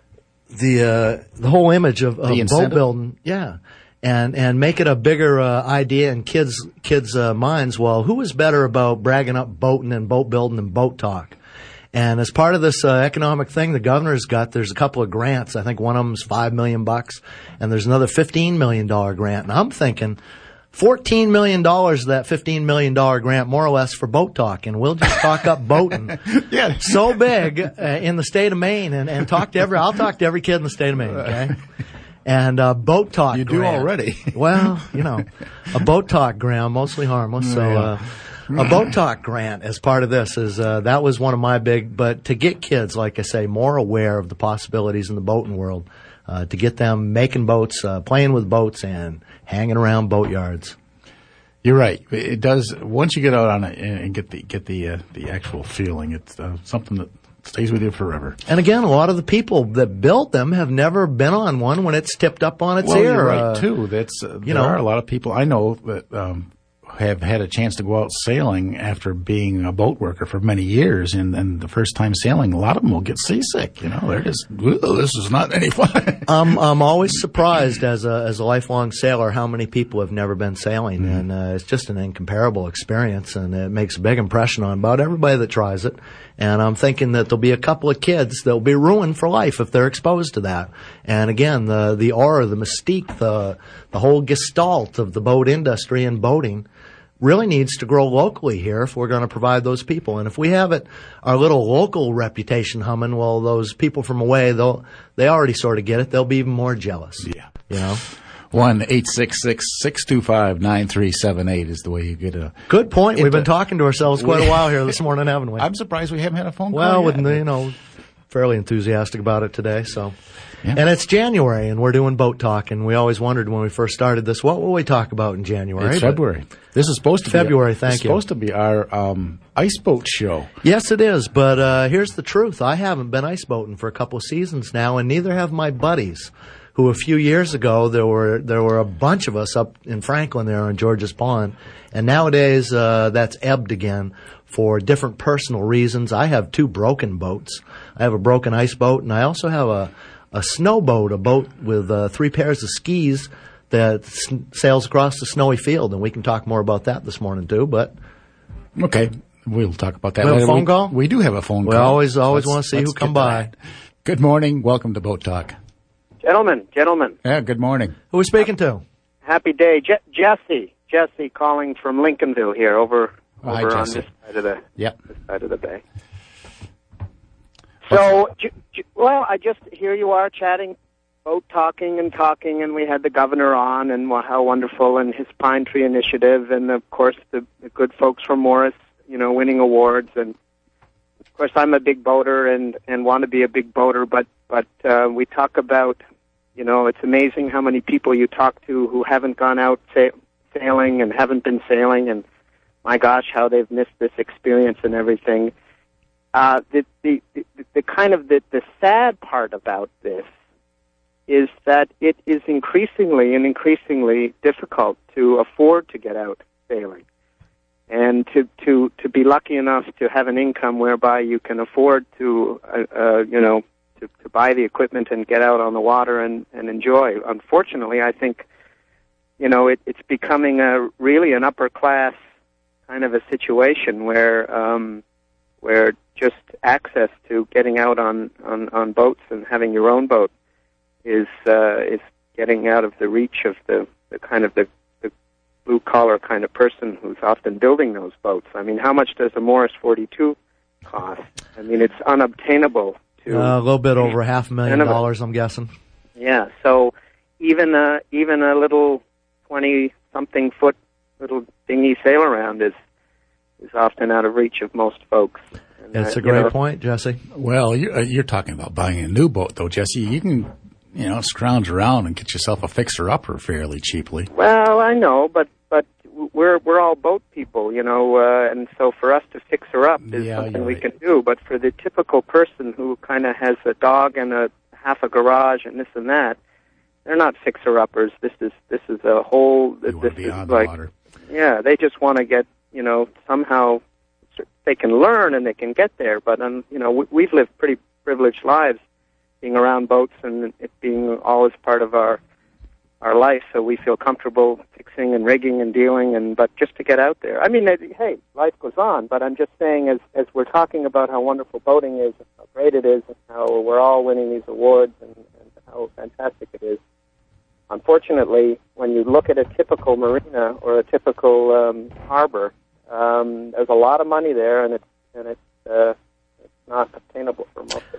[SPEAKER 4] the, uh, the whole image of, of boat building. Yeah. And, and make it a bigger, uh, idea in kids, kids, uh, minds. Well, who is better about bragging up boating and boat building and boat talk? And as part of this uh, economic thing, the governor's got, there's a couple of grants. I think one of them's five million bucks, and there's another fifteen million dollars grant. And I'm thinking fourteen million dollars of that fifteen million dollars grant, more or less, for boat talk. And we'll just talk up boating yeah. so big uh, in the state of Maine and, and talk to every, I'll talk to every kid in the state of Maine, okay? And uh, Boat Talk
[SPEAKER 3] You do
[SPEAKER 4] grant.
[SPEAKER 3] already.
[SPEAKER 4] Well, you know, a Boat Talk grant, mostly harmless. So uh, a Boat Talk grant as part of this is uh, that was one of my big. But to get kids, like I say, more aware of the possibilities in the boating world, uh, to get them making boats, uh, playing with boats, and hanging around boat yards.
[SPEAKER 3] You're right. It does. Once you get out on it and get the get the uh, the actual feeling, it's uh, something that stays with you forever.
[SPEAKER 4] And again, a lot of the people that built them have never been on one when it's tipped up on its
[SPEAKER 3] Well,
[SPEAKER 4] ear.
[SPEAKER 3] you're right
[SPEAKER 4] uh,
[SPEAKER 3] too. That's uh,
[SPEAKER 4] you
[SPEAKER 3] there
[SPEAKER 4] know.
[SPEAKER 3] are a lot of people I know that um, have had a chance to go out sailing after being a boat worker for many years, and, and the first time sailing, a lot of them will get seasick. You know, they're just, "Ooh, this is not any fun."
[SPEAKER 4] I'm I'm always surprised as a as a lifelong sailor how many people have never been sailing,
[SPEAKER 3] Mm-hmm.
[SPEAKER 4] and uh, it's just an incomparable experience, and it makes a big impression on about everybody that tries it. And I'm thinking that there'll be a couple of kids that'll be ruined for life if they're exposed to that. And again, the the aura, the mystique, the the whole gestalt of the boat industry and boating really needs to grow locally here if we're going to provide those people. And if we have it, our little local reputation humming, well, those people from away, they'll they already sort of get it. They'll be even more jealous.
[SPEAKER 3] Yeah.
[SPEAKER 4] You know?
[SPEAKER 3] One eight six six six two five nine three seven eight is the way you get a.
[SPEAKER 4] Good point.
[SPEAKER 3] It
[SPEAKER 4] We've been
[SPEAKER 3] does-
[SPEAKER 4] talking to ourselves quite a while here this morning, haven't we?
[SPEAKER 3] I'm surprised we haven't had a phone call.
[SPEAKER 4] well,
[SPEAKER 3] yet.
[SPEAKER 4] with, you know, fairly enthusiastic about it today. So,
[SPEAKER 3] Yeah.
[SPEAKER 4] and it's January, and we're doing boat talk. And we always wondered when we first started this, what will we talk about in January?
[SPEAKER 3] It's
[SPEAKER 4] But-
[SPEAKER 3] February. This is supposed to
[SPEAKER 4] February,
[SPEAKER 3] be
[SPEAKER 4] thank
[SPEAKER 3] it's
[SPEAKER 4] you.
[SPEAKER 3] supposed to be our um, ice boat show.
[SPEAKER 4] Yes, it is. But uh, here's the truth: I haven't been ice boating for a couple of seasons now, and neither have my buddies. Who a few years ago there were there were a bunch of us up in Franklin there on George's Pond, and nowadays uh, that's ebbed again for different personal reasons. I have two broken boats. I have a broken ice boat, and I also have a a snow boat, a boat with uh, three pairs of skis that s- sails across the snowy field, and we can talk more about that this morning too. But
[SPEAKER 3] Okay, we'll talk about that
[SPEAKER 4] We have a
[SPEAKER 3] later.
[SPEAKER 4] phone
[SPEAKER 3] we,
[SPEAKER 4] call?
[SPEAKER 3] We do have a phone
[SPEAKER 4] We
[SPEAKER 3] call.
[SPEAKER 4] always- always
[SPEAKER 3] Let's-
[SPEAKER 4] wanna see
[SPEAKER 3] let's
[SPEAKER 4] who come
[SPEAKER 3] get to
[SPEAKER 4] by.
[SPEAKER 3] that. Good morning. Welcome to Boat Talk.
[SPEAKER 7] Gentlemen, gentlemen,
[SPEAKER 3] Yeah, good morning.
[SPEAKER 4] who are we speaking to?
[SPEAKER 7] happy day. Je- Jesse, Jesse calling from Lincolnville here over,
[SPEAKER 3] Oh, hi,
[SPEAKER 7] over on
[SPEAKER 3] Jesse.
[SPEAKER 7] this side of the
[SPEAKER 3] Yep.
[SPEAKER 7] this side of the bay. So, j- j- well, I just, here you are chatting, boat talking and talking, and we had the governor on, and wha- how wonderful, and his Pine Tree Initiative, and of course the, the good folks from Morris, you know, winning awards, and of course I'm a big boater and, and want to be a big boater, but, but uh, we talk about, you know, it's amazing how many people you talk to who haven't gone out sa- sailing and haven't been sailing, and my gosh, how they've missed this experience and everything. Uh, the, the, the, the kind of the, the sad part about this is that it is increasingly and increasingly difficult to afford to get out sailing, and to, to, to be lucky enough to have an income whereby you can afford to, uh, uh, you know, to, to buy the equipment and get out on the water and, and enjoy. Unfortunately, I think, you know, it, it's becoming a really an upper class kind of a situation where um, where just access to getting out on, on, on boats and having your own boat is uh, is getting out of the reach of the, the kind of the, the blue collar kind of person who's often building those boats. I mean, how much does a Morris forty-two cost? I mean, it's unobtainable to
[SPEAKER 4] Uh, a little bit over half a million
[SPEAKER 7] None of it.
[SPEAKER 4] dollars, I'm guessing.
[SPEAKER 7] yeah. So even a even a little twenty something foot little dinghy sail around is is often out of reach of most folks. And,
[SPEAKER 4] It's
[SPEAKER 7] uh,
[SPEAKER 4] a
[SPEAKER 7] you
[SPEAKER 4] great
[SPEAKER 7] know,
[SPEAKER 4] point, Jesse.
[SPEAKER 3] Well, you're, uh, you're talking about buying a new boat, though, Jesse. You can, you know, scrounge around and get yourself a fixer-upper fairly cheaply.
[SPEAKER 7] Well, I know, but but we're we're all boat people, you know, uh, and so for us to fix her up is
[SPEAKER 3] Yeah,
[SPEAKER 7] something
[SPEAKER 3] you're
[SPEAKER 7] we
[SPEAKER 3] right.
[SPEAKER 7] can do. But for the typical person who kind of has a dog and a half a garage and this and that, they're not fixer-uppers. This is this is a whole.
[SPEAKER 3] You
[SPEAKER 7] This
[SPEAKER 3] want to be
[SPEAKER 7] is
[SPEAKER 3] on the
[SPEAKER 7] like
[SPEAKER 3] water.
[SPEAKER 7] yeah, they just want to get, you know, somehow they can learn and they can get there. But um, you know, we, we've lived pretty privileged lives, being around boats and it being always part of our our life, so we feel comfortable fixing and rigging and dealing. And but just to get out there, I mean, uh, hey, life goes on. But I'm just saying, as as we're talking about how wonderful boating is, and how great it is, and how we're all winning these awards, and, and how fantastic it is. Unfortunately, when you look at a typical marina or a typical um, harbor, um, there's a lot of money there, and it's and it's uh, it's not obtainable for most of us.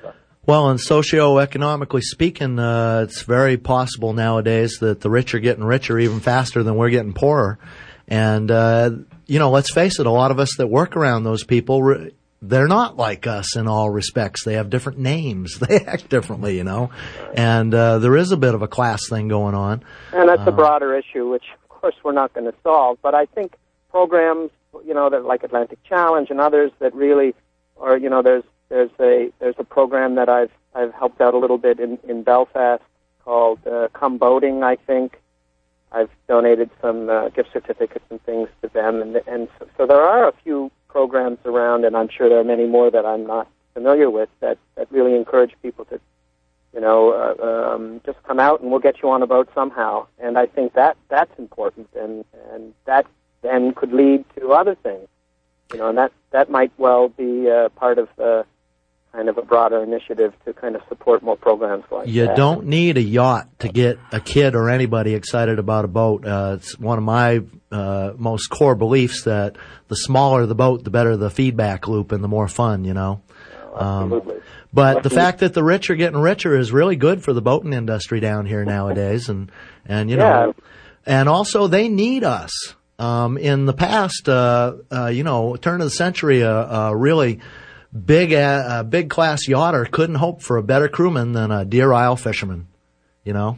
[SPEAKER 4] Well, and socioeconomically speaking, uh, it's very possible nowadays that the rich are getting richer even faster than we're getting poorer. And, uh, you know, let's face it, a lot of us that work around those people, they're not like us in all respects. They have different names. They act differently, you know. And uh, there is a bit of a class thing going on.
[SPEAKER 7] And that's
[SPEAKER 4] uh,
[SPEAKER 7] a broader issue, which, of course, we're not going to solve. But I think programs, you know, that like Atlantic Challenge and others that really, or, you know, there's there's a there's a program that I've I've helped out a little bit in, in Belfast called uh, Come Boating, I think. I've donated some uh, gift certificates and things to them. And, and so, so there are a few programs around, and I'm sure there are many more that I'm not familiar with, that, that really encourage people to, you know, uh, um, just come out and we'll get you on a boat somehow. And I think that that's important, and, and that then could lead to other things. You know, and that, that might well be uh, part of uh, kind of a broader initiative to kind of support more programs like
[SPEAKER 4] you
[SPEAKER 7] that.
[SPEAKER 4] You don't need a yacht to get a kid or anybody excited about a boat. Uh, it's one of my uh, most core beliefs that the smaller the boat, the better the feedback loop and the more fun, you know.
[SPEAKER 7] Absolutely.
[SPEAKER 4] Um, but the fact that the rich are getting richer is really good for the boating industry down here nowadays, and and you know,
[SPEAKER 7] Yeah.
[SPEAKER 4] and also they need us. Um, in the past, uh, uh, you know, turn of the century, a uh, uh, really big, uh, big class yachter couldn't hope for a better crewman than a Deer Isle fisherman. You know,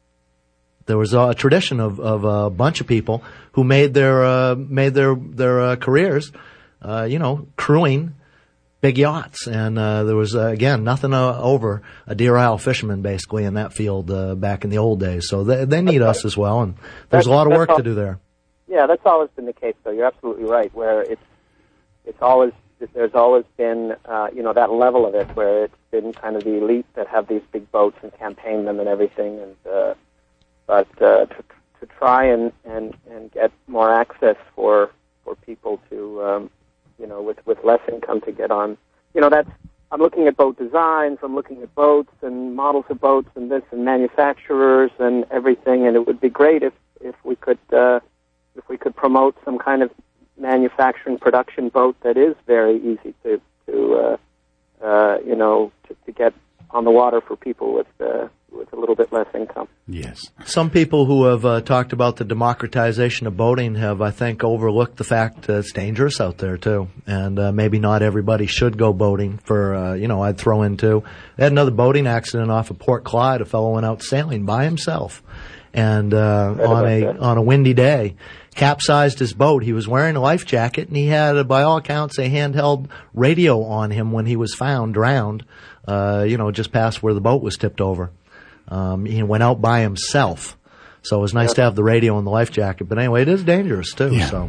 [SPEAKER 4] there was a tradition of, of a bunch of people who made their uh, made their their uh, careers, uh, you know, crewing big yachts, and uh, there was uh, again nothing uh, over a Deer Isle fisherman basically in that field uh, back in the old days. So they, they need us as well, and there's a lot of work to do there.
[SPEAKER 7] Yeah, that's always been the case, though. You're absolutely right. Where it's it's always there's always been uh, you know that level of it where it's been kind of the elite that have these big boats and campaign them and everything. And uh, but uh, to to try and, and, and get more access for for people to um, you know with, with less income to get on. You know that's I'm looking at boat designs. I'm looking at boats and models of boats and this and manufacturers and everything. And it would be great if if we could. Uh, If we could promote some kind of manufacturing production boat that is very easy to, to uh, uh, you know, to, to get on the water for people with uh, with a little bit less income.
[SPEAKER 3] Yes.
[SPEAKER 4] Some people who have uh, talked about the democratization of boating have, I think, overlooked the fact that it's dangerous out there too, and uh, maybe not everybody should go boating. For uh, you know, I'd throw in too. They had another boating accident off of Port Clyde. A fellow went out sailing by himself, and uh, on a
[SPEAKER 7] that.
[SPEAKER 4] on a windy day, capsized his boat. He was wearing a life jacket, and he had, uh, by all accounts, a handheld radio on him when he was found drowned, uh, you know, just past where the boat was tipped over. Um, he went out by himself. So it was nice
[SPEAKER 7] Yep.
[SPEAKER 4] to have the radio and the life jacket. But anyway, it is dangerous, too.
[SPEAKER 3] Yeah.
[SPEAKER 4] So,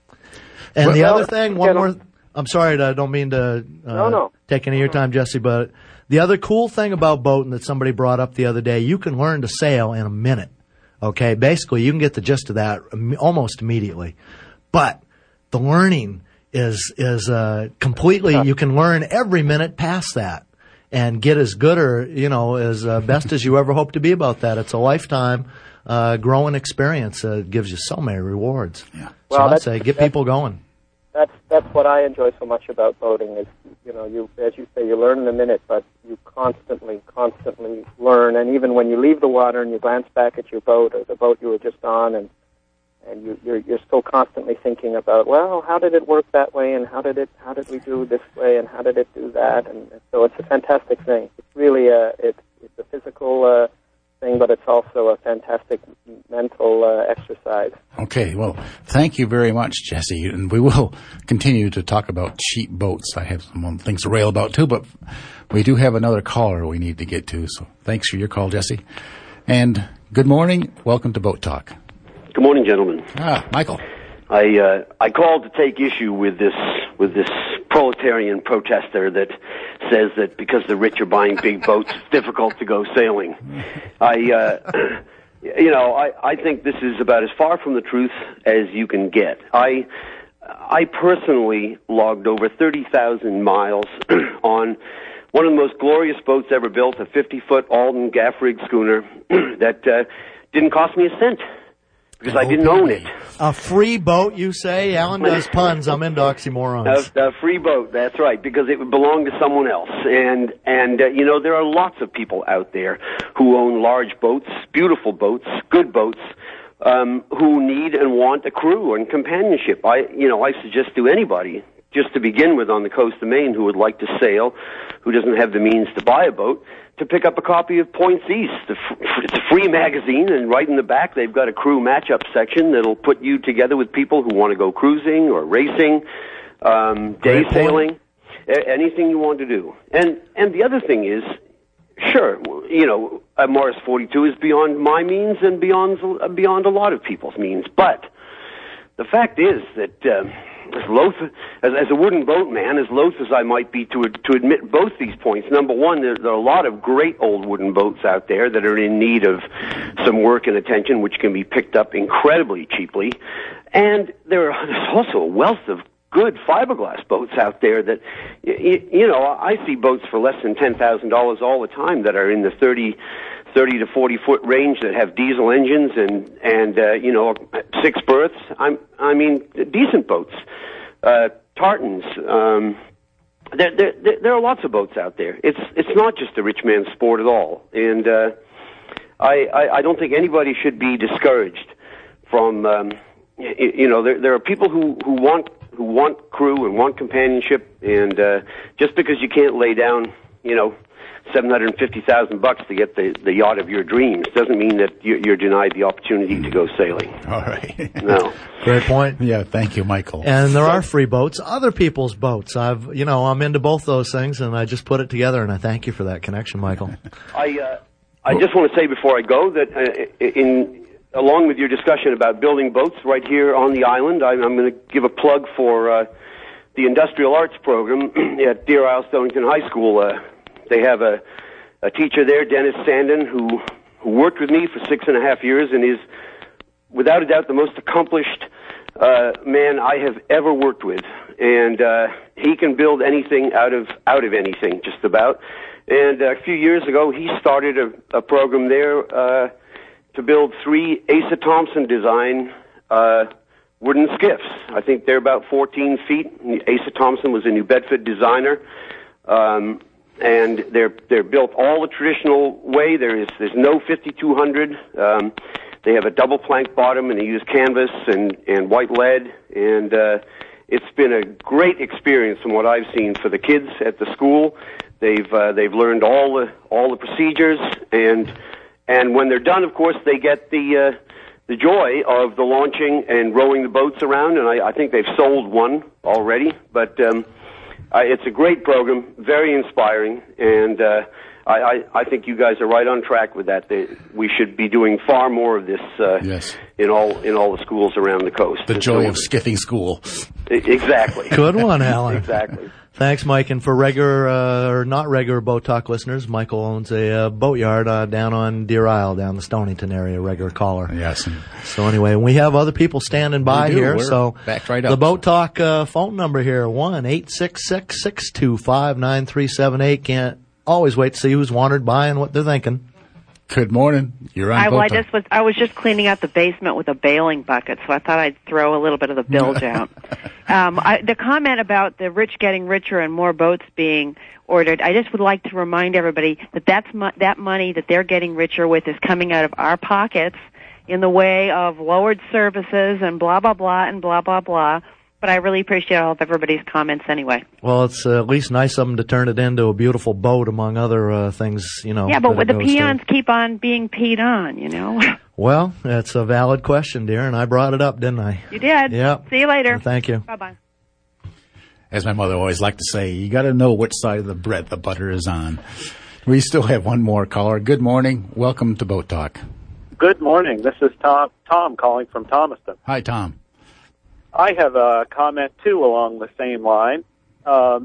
[SPEAKER 4] And
[SPEAKER 3] Well,
[SPEAKER 4] the
[SPEAKER 7] well,
[SPEAKER 4] other thing, one
[SPEAKER 7] you know-
[SPEAKER 4] more, I'm sorry, I don't mean to uh,
[SPEAKER 7] No, no.
[SPEAKER 4] take any of your time, Jesse, but the other cool thing about boating that somebody brought up the other day, you can learn to sail in a minute. Okay, basically, you can get the gist of that im- almost immediately. But the learning is is uh, completely, you can learn every minute past that and get as good or, you know, as uh, best as you ever hope to be about that. It's a lifetime uh, growing experience. Uh, it gives you so many rewards.
[SPEAKER 3] Yeah.
[SPEAKER 4] So
[SPEAKER 7] Well,
[SPEAKER 4] I'd
[SPEAKER 7] that's-
[SPEAKER 4] say get
[SPEAKER 7] that's-
[SPEAKER 4] people going.
[SPEAKER 7] That's that's what I enjoy so much about boating is, you know, you as you say, you learn in a minute, but you constantly, constantly learn. And even when you leave the water and you glance back at your boat or the boat you were just on, and and you, you're you're still constantly thinking about, well, how did it work that way, and how did it how did we do this way, and how did it do that? And so it's a fantastic thing. It's really a it's it's a physical uh, thing, but it's also a fantastic mental uh, exercise.
[SPEAKER 3] Okay, well, thank you very much, Jesse, and we will continue to talk about cheap boats. I have some things to rail about too, but we do have another caller we need to get to, so thanks for your call, Jesse. And good morning. Welcome to Boat Talk.
[SPEAKER 8] Good morning, gentlemen.
[SPEAKER 3] Ah, Michael.
[SPEAKER 8] I uh, I called to take issue with this with this proletarian protester that says that because the rich are buying big boats, it's difficult to go sailing. I, uh, you know, I, I think this is about as far from the truth as you can get. I I personally logged over thirty thousand miles on one of the most glorious boats ever built, a fifty-foot Alden gaff rig schooner that uh, didn't cost me a cent. Because I didn't own it.
[SPEAKER 4] A free boat, you say? Alan does puns. I'm into oxymorons.
[SPEAKER 8] A, a free boat, that's right, because it would belong to someone else. And, and uh, you know, there are lots of people out there who own large boats, beautiful boats, good boats, um, who need and want a crew and companionship. I, you know, I suggest to anybody, just to begin with on the coast of Maine, who would like to sail, who doesn't have the means to buy a boat, to pick up a copy of Points East. It's a free magazine, and right in the back they've got a crew match-up section that'll put you together with people who want to go cruising or racing, um, day sailing, a- anything you want to do. And and the other thing is, sure, you know, a Morris forty-two is beyond my means and beyond beyond a lot of people's means, but the fact is that uh, as loath as, as a wooden boat man, as loath as I might be to to admit both these points, number one, there, there are a lot of great old wooden boats out there that are in need of some work and attention, which can be picked up incredibly cheaply, and there are, there's also a wealth of good fiberglass boats out there that, you, you know, I see boats for less than ten thousand dollars all the time that are in the thirty, thirty to forty foot range that have diesel engines and and uh, you know, six berths. I'm I mean decent boats, uh, tartans. Um, there, there there are lots of boats out there. It's it's not just a rich man's sport at all, and uh, I, I I don't think anybody should be discouraged from. Um, you, you know, there there are people who who want. who want crew and want companionship, and uh, just because you can't lay down, you know, seven hundred fifty thousand bucks to get the, the yacht of your dreams doesn't mean that you're, you're denied the opportunity to go sailing.
[SPEAKER 3] All right.
[SPEAKER 8] No.
[SPEAKER 4] Great point.
[SPEAKER 3] Yeah, thank you, Michael.
[SPEAKER 4] And there are free boats, other people's boats. I've, you know, I'm into both those things, and I just put it together, and I thank you for that connection, Michael.
[SPEAKER 8] I uh, I just want to say before I go that uh, in along with your discussion about building boats right here on the island, I'm, I'm going to give a plug for uh, the Industrial Arts program at Deer Isle Stonington High School. Uh, they have a, a teacher there, Dennis Sandin, who, who worked with me for six and a half years and is, without a doubt, the most accomplished uh, man I have ever worked with. And uh, he can build anything out of out of anything, just about. And uh, a few years ago, he started a, a program there uh, to build three Asa Thompson design uh, wooden skiffs. I think they're about fourteen feet. Asa Thompson was a New Bedford designer, um, and they're they're built all the traditional way. There is there's no fifty-two hundred. Um, they have a double plank bottom, and they use canvas and and white lead, and uh, it's been a great experience from what I've seen for the kids at the school. They've uh, they've learned all the all the procedures, and and when they're done, of course, they get the uh, the joy of the launching and rowing the boats around. And I, I think they've sold one already. But um, I, it's a great program, very inspiring, and uh, I, I, I think you guys are right on track with that. They, we should be doing far more of this uh,
[SPEAKER 3] yes.
[SPEAKER 8] in all in all the schools around the coast.
[SPEAKER 3] The joy of skiffing school.
[SPEAKER 8] Exactly.
[SPEAKER 4] Good one, Alan.
[SPEAKER 8] Exactly.
[SPEAKER 4] Thanks, Mike. And for regular uh, or not regular Boat Talk listeners, Michael owns a uh, boatyard uh, down on Deer Isle, down the Stonington area, regular caller.
[SPEAKER 3] Yes.
[SPEAKER 4] So anyway, we have other people standing by
[SPEAKER 3] We do.
[SPEAKER 4] here.
[SPEAKER 3] We're
[SPEAKER 4] so
[SPEAKER 3] backed right up.
[SPEAKER 4] The Boat Talk uh, phone number here, one eight six six, six two five, nine three seven eight. Can't always wait to see who's wandered by and what they're thinking.
[SPEAKER 3] Good morning. You're on
[SPEAKER 9] I, well, I
[SPEAKER 3] Boat Talk.
[SPEAKER 9] just was I was just cleaning out the basement with a bailing bucket, so I thought I'd throw a little bit of the bilge out. Um, I, the comment about the rich getting richer and more boats being ordered, I just would like to remind everybody that that's mo- that money that they're getting richer with is coming out of our pockets in the way of lowered services and blah, blah, blah, and blah, blah, blah. But I really appreciate all of everybody's comments anyway.
[SPEAKER 4] Well, it's uh, at least nice of them to turn it into a beautiful boat, among other uh, things, you know.
[SPEAKER 9] Yeah, but
[SPEAKER 4] that it
[SPEAKER 9] the
[SPEAKER 4] goes
[SPEAKER 9] peons
[SPEAKER 4] to.
[SPEAKER 9] keep on being peed on, you know.
[SPEAKER 4] Well, that's a valid question, dear, and I brought it up, didn't I?
[SPEAKER 9] You did.
[SPEAKER 4] Yep.
[SPEAKER 9] See you later.
[SPEAKER 4] Well, thank you.
[SPEAKER 9] Bye-bye.
[SPEAKER 3] As my mother always liked to say, you got to know which side of the bread the butter is on. We still have one more caller. Good morning. Welcome to Boat Talk.
[SPEAKER 10] Good morning. This is Tom, Tom calling from Thomaston.
[SPEAKER 3] Hi, Tom.
[SPEAKER 10] I have a comment, too, along the same line. Um,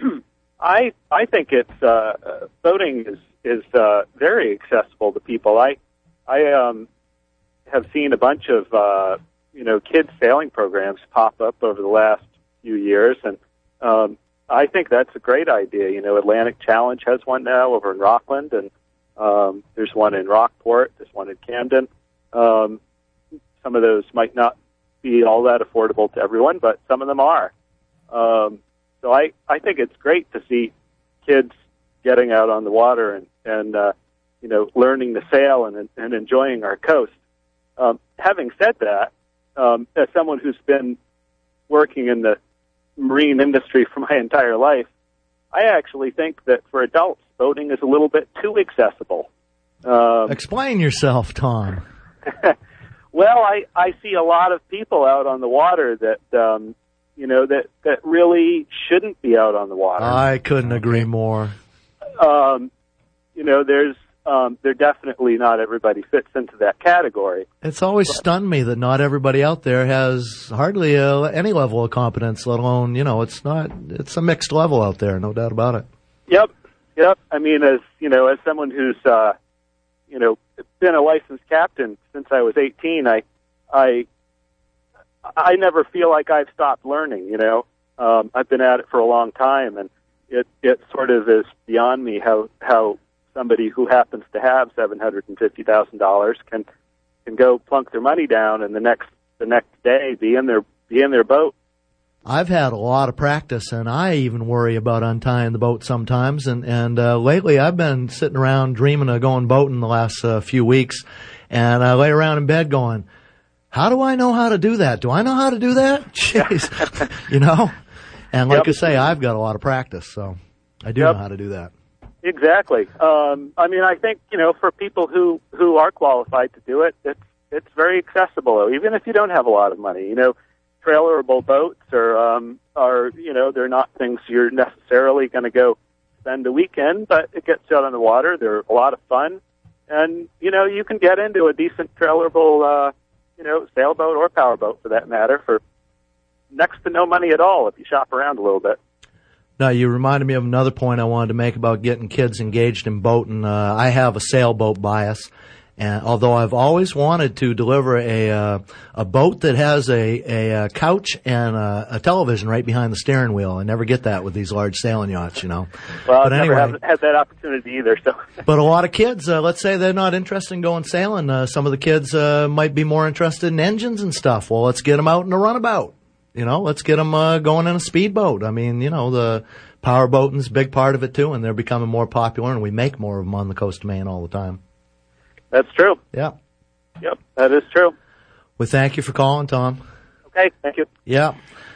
[SPEAKER 10] I I think it's uh, boating is is uh, very accessible to people. I I um, have seen a bunch of uh, you know kids sailing programs pop up over the last few years, and um, I think that's a great idea. You know, Atlantic Challenge has one now over in Rockland, and um, there's one in Rockport. There's one in Camden. Um, some of those might not be all that affordable to everyone, but some of them are. Um, so I, I think it's great to see kids getting out on the water and, and uh, you know, learning to sail and, and enjoying our coast. Um, having said that, um, as someone who's been working in the marine industry for my entire life, I actually think that for adults, boating is a little bit too accessible. Um,
[SPEAKER 4] Explain yourself, Tom.
[SPEAKER 10] Well, I, I see a lot of people out on the water that, um, you know, that, that really shouldn't be out on the water.
[SPEAKER 4] I couldn't agree more.
[SPEAKER 10] Um, you know, there's, um, there definitely not everybody fits into that category.
[SPEAKER 4] It's always stunned me that not everybody out there has hardly uh, any level of competence, let alone, you know, it's not, it's a mixed level out there, no doubt about it.
[SPEAKER 10] Yep, yep. I mean, as, you know, as someone who's, uh, you know, been a licensed captain since I was eighteen, I, I, I never feel like I've stopped learning, you know. Um, I've been at it for a long time, and it, it sort of is beyond me how, how somebody who happens to have seven hundred fifty thousand dollars can, can go plunk their money down and the next, the next day be in their, be in their boat.
[SPEAKER 4] I've had a lot of practice, and I even worry about untying the boat sometimes. And, and uh, lately I've been sitting around dreaming of going boating the last uh, few weeks, and I lay around in bed going, how do I know how to do that? Do I know how to do that? Jeez. You know? And like
[SPEAKER 10] Yep.
[SPEAKER 4] I say, I've got a lot of practice, so I do
[SPEAKER 10] Yep.
[SPEAKER 4] know how to do that.
[SPEAKER 10] Exactly. Um, I mean, I think, you know, for people who, who are qualified to do it, it's, it's very accessible, even if you don't have a lot of money. You know, trailerable boats are, um, are, you know, they're not things you're necessarily going to go spend a weekend, but it gets you out on the water. They're a lot of fun. And, you know, you can get into a decent trailerable, uh, you know, sailboat or powerboat for that matter for next to no money at all if you shop around a little bit.
[SPEAKER 4] Now, you reminded me of another point I wanted to make about getting kids engaged in boating. Uh, I have a sailboat bias, and although I've always wanted to deliver a uh, a boat that has a, a, a couch and a, a television right behind the steering wheel. I never get that with these large sailing yachts, you know.
[SPEAKER 10] Well,
[SPEAKER 4] but
[SPEAKER 10] I've
[SPEAKER 4] anyway,
[SPEAKER 10] never have, had that opportunity either. So,
[SPEAKER 4] but a lot of kids, uh, let's say they're not interested in going sailing. Uh, some of the kids uh, might be more interested in engines and stuff. Well, let's get them out in a runabout. You know, let's get them uh, going in a speedboat. I mean, you know, the power boating's a big part of it too, and they're becoming more popular, and we make more of them on the coast of Maine all the time.
[SPEAKER 10] that's true.
[SPEAKER 4] Yeah.
[SPEAKER 10] Yep, that is true.
[SPEAKER 4] Well, thank you for calling, Tom.
[SPEAKER 10] Okay, thank you.
[SPEAKER 4] Yeah.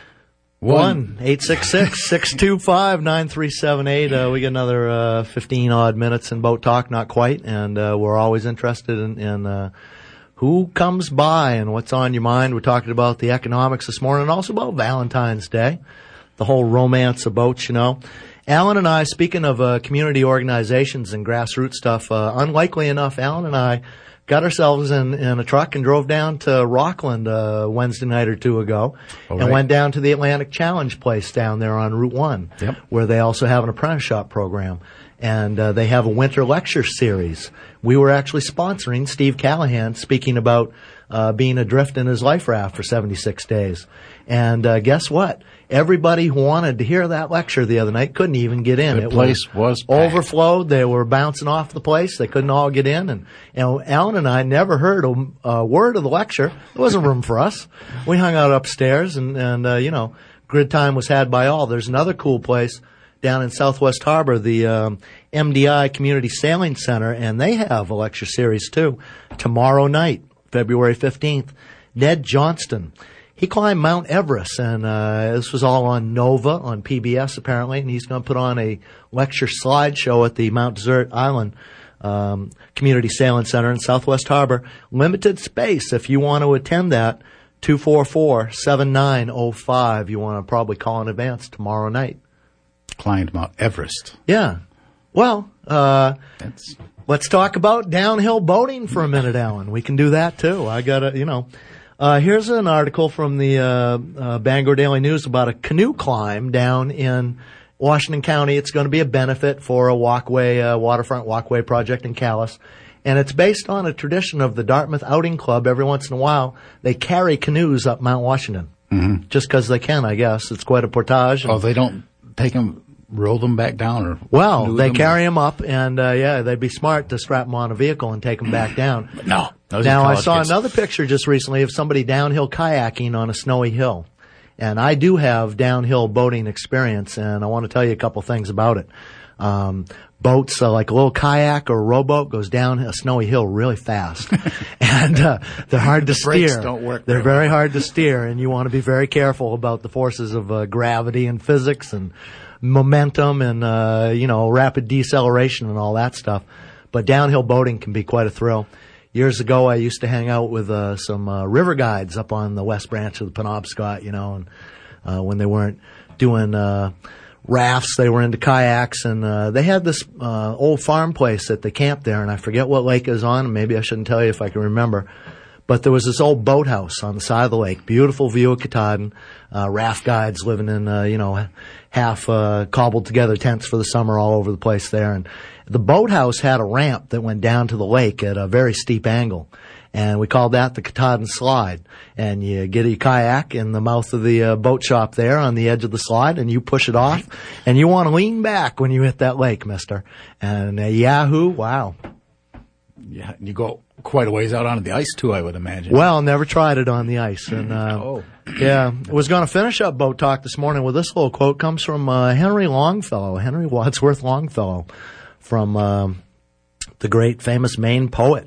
[SPEAKER 4] One eight six six six two five nine three seven eight. Uh, we get another uh, fifteen odd minutes in boat talk, not quite, and uh, we're always interested in, in uh, who comes by and what's on your mind. We're talking about the economics this morning, and also about Valentine's Day, the whole romance of boats, you know. Alan and I, speaking of uh, community organizations and grassroots stuff, uh, unlikely enough, Alan and I got ourselves in, in a truck and drove down to Rockland uh, Wednesday night or two ago,
[SPEAKER 3] All
[SPEAKER 4] and
[SPEAKER 3] right.
[SPEAKER 4] went down to the Atlantic Challenge place down there on Route one,
[SPEAKER 3] Yep.
[SPEAKER 4] where they also have an apprenticeship program. And uh, they have a winter lecture series. We were actually sponsoring Steve Callahan speaking about uh, being adrift in his life raft for seventy-six days. And uh, guess what? Everybody who wanted to hear that lecture the other night couldn't even get in.
[SPEAKER 3] The
[SPEAKER 4] It
[SPEAKER 3] place was packed.
[SPEAKER 4] overflowed. They were bouncing off the place. They couldn't all get in. And you know, Alan and I never heard a, a word of the lecture. There wasn't room for us. We hung out upstairs, and, and uh, you know, good time was had by all. There's another cool place down in Southwest Harbor, the um, M D I Community Sailing Center, and they have a lecture series too. Tomorrow night, February fifteenth, Ned Johnston. He climbed Mount Everest, and uh, this was all on Nova, on P B S apparently, and he's going to put on a lecture slideshow at the Mount Desert Island um, Community Sailing Center in Southwest Harbor. Limited space if you want to attend that. two four four, seven nine zero five. You want to probably call in advance tomorrow night.
[SPEAKER 3] Climbed Mount Everest.
[SPEAKER 4] Yeah. Well, uh,
[SPEAKER 3] That's
[SPEAKER 4] let's talk about downhill boating for a minute, Alan. We can do that too. I gotta, you know, uh, here's an article from the, uh, uh, Bangor Daily News about a canoe climb down in Washington County. It's going to be a benefit for a walkway, uh, waterfront walkway project in Calais. And it's based on a tradition of the Dartmouth Outing Club. Every once in a while, they carry canoes up Mount Washington. Mm-hmm. Just because they can, I guess. It's quite a portage.
[SPEAKER 3] oh, they don't take them roll them back down? Or
[SPEAKER 4] Well,
[SPEAKER 3] glue
[SPEAKER 4] they
[SPEAKER 3] them
[SPEAKER 4] carry
[SPEAKER 3] or-
[SPEAKER 4] them up, and uh, yeah, they'd be smart to strap them on a vehicle and take them back down.
[SPEAKER 3] No. Those are
[SPEAKER 4] Now, I
[SPEAKER 3] college
[SPEAKER 4] saw
[SPEAKER 3] kids.
[SPEAKER 4] another picture just recently of somebody downhill kayaking on a snowy hill. And I do have downhill boating experience, and I want to tell you a couple things about it. Um, boats, uh, like a little kayak or a rowboat, goes down a snowy hill really fast. and uh, they're hard to
[SPEAKER 3] The brakes
[SPEAKER 4] steer.
[SPEAKER 3] don't work
[SPEAKER 4] They're
[SPEAKER 3] very
[SPEAKER 4] very hard to steer, and you want to be very careful about the forces of uh, gravity and physics and momentum and, uh, you know, rapid deceleration and all that stuff. But downhill boating can be quite a thrill. Years ago, I used to hang out with uh, some uh, river guides up on the west branch of the Penobscot, you know, and uh, when they weren't doing uh, rafts, they were into kayaks, and uh, they had this uh, old farm place that they camped there, and I forget what lake it was on, and maybe I shouldn't tell you if I can remember. But there was this old boathouse on the side of the lake, beautiful view of Katahdin, uh, raft guides living in, uh, you know, half uh, cobbled together tents for the summer all over the place there. And the boathouse had a ramp that went down to the lake at a very steep angle. And we called that the Katahdin Slide. And you get a kayak in the mouth of the uh, boat shop there on the edge of the slide, and you push it off, and you want to lean back when you hit that lake, mister. And uh, yahoo, wow.
[SPEAKER 3] Yeah, and you go quite a ways out onto the ice, too, I would imagine.
[SPEAKER 4] Well, never tried it on the ice. And, uh,
[SPEAKER 3] Oh.
[SPEAKER 4] yeah, I was going to finish up Boat Talk this morning with this little quote. Comes from uh, Henry Longfellow, Henry Wadsworth Longfellow, from um, the great famous Maine poet.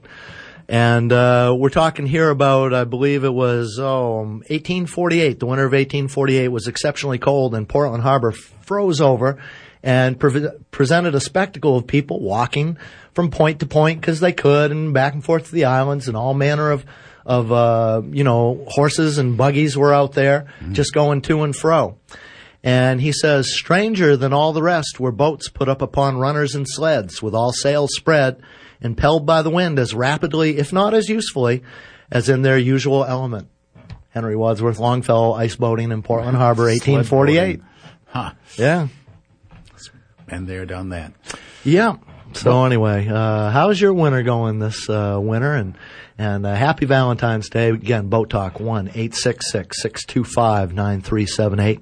[SPEAKER 4] And uh, we're talking here about, I believe it was, oh, eighteen forty-eight. The winter of eighteen forty-eight was exceptionally cold, and Portland Harbor froze over and pre- presented a spectacle of people walking from point to point because they could, and back and forth to the islands, and all manner of, of uh, you know, horses and buggies were out there just going to and fro. And he says, stranger than all the rest were boats put up upon runners and sleds, with all sails spread, impelled by the wind as rapidly, if not as usefully, as in their usual element. Henry Wadsworth Longfellow, ice boating in Portland Harbor, eighteen forty-eight.
[SPEAKER 3] Huh.
[SPEAKER 4] Yeah.
[SPEAKER 3] And there, done that.
[SPEAKER 4] Yeah. So anyway, uh, how's your winter going this uh, winter? And and uh, happy Valentine's Day. Again, Boat Talk, one eight six six, six two five, nine three seven eight.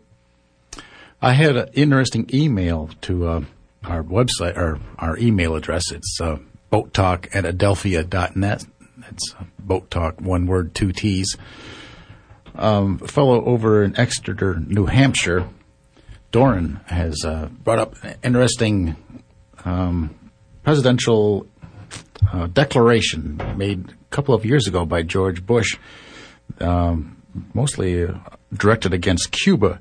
[SPEAKER 3] I had an interesting email to uh, our website, or our email address. It's uh, boattalk at adelphia dot net. It's uh, Boat Talk, one word, two T's. Um, a fellow over in Exeter, New Hampshire, Doran, has uh, brought up an interesting um, presidential uh, declaration made a couple of years ago by George Bush, um, mostly uh, directed against Cuba.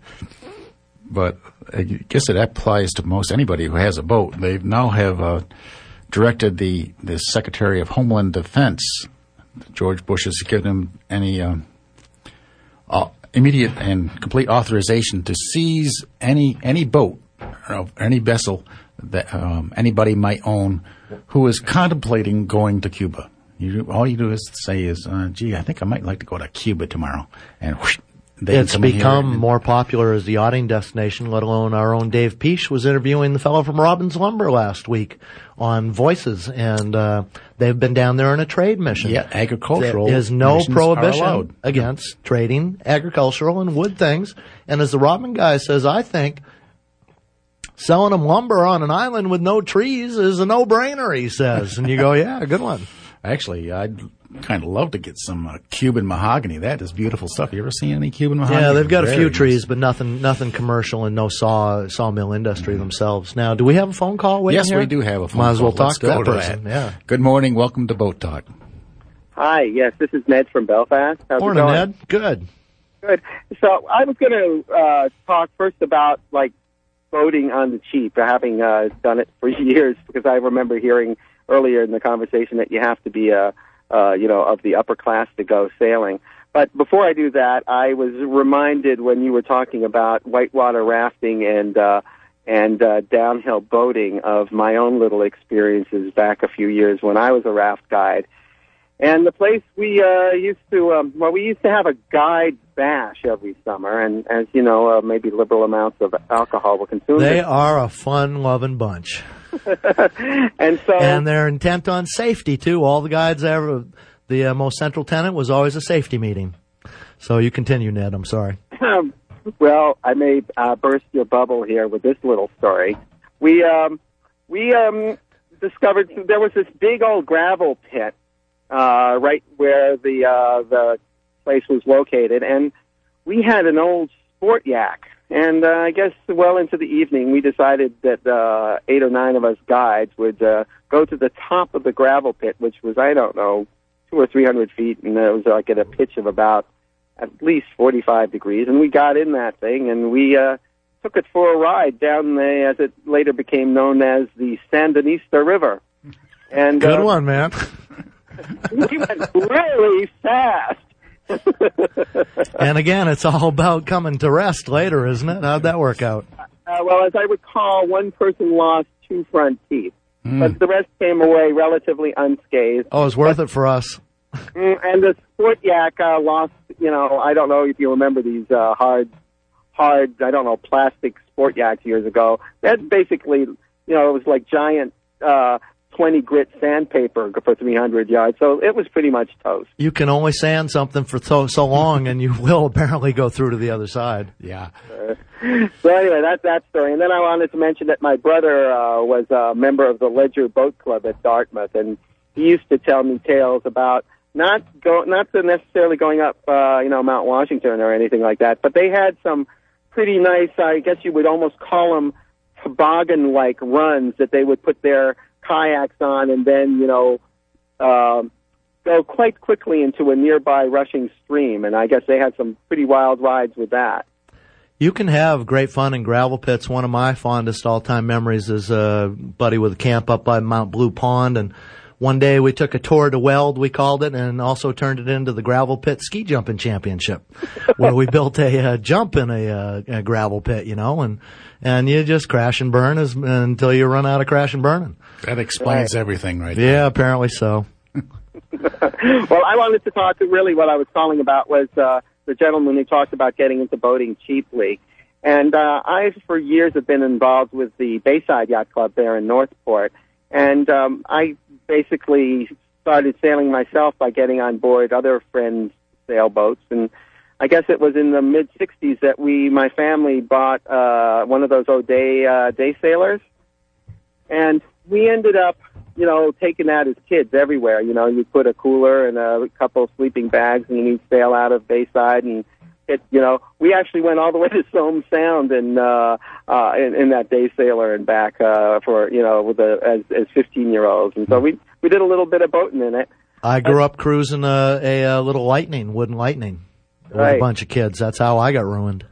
[SPEAKER 3] But I guess it applies to most anybody who has a boat. They now have uh, directed the, the Secretary of Homeland Defense, George Bush, has given him any uh, uh, immediate and complete authorization to seize any any boat or any vessel that um, anybody might own who is contemplating going to Cuba. You, all you do is say is, uh, gee, I think I might like to go to Cuba tomorrow. And whoosh, they
[SPEAKER 4] It's
[SPEAKER 3] come in here
[SPEAKER 4] become
[SPEAKER 3] and-
[SPEAKER 4] more popular as the yachting destination, let alone our own Dave Peace was interviewing the fellow from Robbins Lumber last week on Voices, and uh, they've been down there on a trade mission.
[SPEAKER 3] Yeah, agricultural
[SPEAKER 4] There is no
[SPEAKER 3] missions are
[SPEAKER 4] prohibition
[SPEAKER 3] allowed.
[SPEAKER 4] against trading agricultural and wood things. And as the Robin guy says, I think selling them lumber on an island with no trees is a no-brainer, he says. And you go, yeah, good one.
[SPEAKER 3] Actually, I'd kind of love to get some uh, Cuban mahogany. That is beautiful stuff. You ever seen any Cuban mahogany?
[SPEAKER 4] Yeah, they've got a
[SPEAKER 3] Very
[SPEAKER 4] few
[SPEAKER 3] nice.
[SPEAKER 4] trees, but nothing, nothing commercial, and no saw sawmill industry themselves. Now, do we have a phone call waiting
[SPEAKER 3] Yes,
[SPEAKER 4] here?
[SPEAKER 3] we do have a phone
[SPEAKER 4] Might as well
[SPEAKER 3] call.
[SPEAKER 4] talk
[SPEAKER 3] Let's
[SPEAKER 4] to that
[SPEAKER 3] go to
[SPEAKER 4] person.
[SPEAKER 3] that.
[SPEAKER 4] Yeah.
[SPEAKER 3] Good morning. Welcome to Boat Talk.
[SPEAKER 11] Hi, yes, this is Ned from Belfast. How's
[SPEAKER 4] Morning,
[SPEAKER 11] it going?
[SPEAKER 4] Ned. Good.
[SPEAKER 11] Good. So I was going to uh, talk first about like boating on the cheap, having uh, done it for years, because I remember hearing earlier in the conversation that you have to be a, uh, you know, of the upper class to go sailing. But before I do that, I was reminded when you were talking about whitewater rafting and uh, and uh, downhill boating of my own little experiences back a few years when I was a raft guide. And the place we uh, used to, um, well, we used to have a guide bash every summer, and as you know, uh, maybe liberal amounts of alcohol were consumed.
[SPEAKER 4] They are a fun-loving bunch.
[SPEAKER 11] and so,
[SPEAKER 4] And they're intent on safety, too. All the guides ever, the uh, most central tenet was always a safety meeting. So you continue, Ned. I'm sorry.
[SPEAKER 11] Um, Well, I may uh, burst your bubble here with this little story. We um, we um, discovered there was this big old gravel pit uh, right where the uh, the place was located, and we had an old sport yak. And uh, I guess well into the evening, we decided that uh, eight or nine of us guides would uh, go to the top of the gravel pit, which was, I don't know, two or three hundred feet, and it was like at a pitch of about at least forty-five degrees. And we got in that thing, and we uh, took it for a ride down the, as it later became known as the Sandinista River. And
[SPEAKER 4] Good
[SPEAKER 11] uh,
[SPEAKER 4] one, man.
[SPEAKER 11] we went really fast.
[SPEAKER 4] And again, it's all about coming to rest later, isn't it? How'd that work out?
[SPEAKER 11] Uh, well, as I recall, one person lost two front teeth,
[SPEAKER 4] Mm.
[SPEAKER 11] but the rest came away relatively unscathed.
[SPEAKER 4] Oh, it's worth it for us.
[SPEAKER 11] Mm, and the sport yak uh, lost, you know, I don't know if you remember these uh, hard, hard, I don't know, plastic sport yaks years ago. That basically, you know, it was like giant uh, twenty grit sandpaper for three hundred yards. So it was pretty much toast.
[SPEAKER 4] You can only sand something for so, so long, and you will apparently go through to the other side.
[SPEAKER 3] Yeah.
[SPEAKER 11] Uh, so anyway, that's that story. And then I wanted to mention that my brother uh, was a member of the Ledger Boat Club at Dartmouth, and he used to tell me tales about not go, not necessarily going up, uh, you know, Mount Washington or anything like that, but they had some pretty nice, I guess you would almost call them toboggan-like runs that they would put their kayaks on and then, you know, um, go quite quickly into a nearby rushing stream. And I guess they had some pretty wild rides with that.
[SPEAKER 4] You can have great fun in gravel pits. One of my fondest all-time memories is a buddy with a camp up by Mount Blue Pond, and one day we took a tour to Weld, we called it, and also turned it into the gravel pit ski jumping championship, where we built a uh, jump in a, uh, a gravel pit, you know, and and you just crash and burn as, until you run out of crash and burning.
[SPEAKER 3] That explains right. everything, right?
[SPEAKER 4] Yeah,
[SPEAKER 3] there.
[SPEAKER 4] apparently so.
[SPEAKER 11] Well, I wanted to talk. Really, what I was calling about was uh, the gentleman who talked about getting into boating cheaply. And uh, I, for years, have been involved with the Bayside Yacht Club there in Northport. And um, I basically started sailing myself by getting on board other friends' sailboats. And I guess it was in the mid-sixties that we, my family, bought uh, one of those O'Day uh, day sailors. And we ended up, you know, taking that as kids everywhere. You know, you put a cooler and a couple of sleeping bags, and you'd sail out of Bayside. And it, you know, we actually went all the way to Somme Sound and uh, uh, in, in that day sailor and back uh, for, you know, with the, as as fifteen year olds. And so we we did a little bit of boating in it.
[SPEAKER 4] I grew up cruising a, a, a little Lightning, wooden Lightning, with
[SPEAKER 11] right.
[SPEAKER 4] a bunch of kids. That's how I got ruined.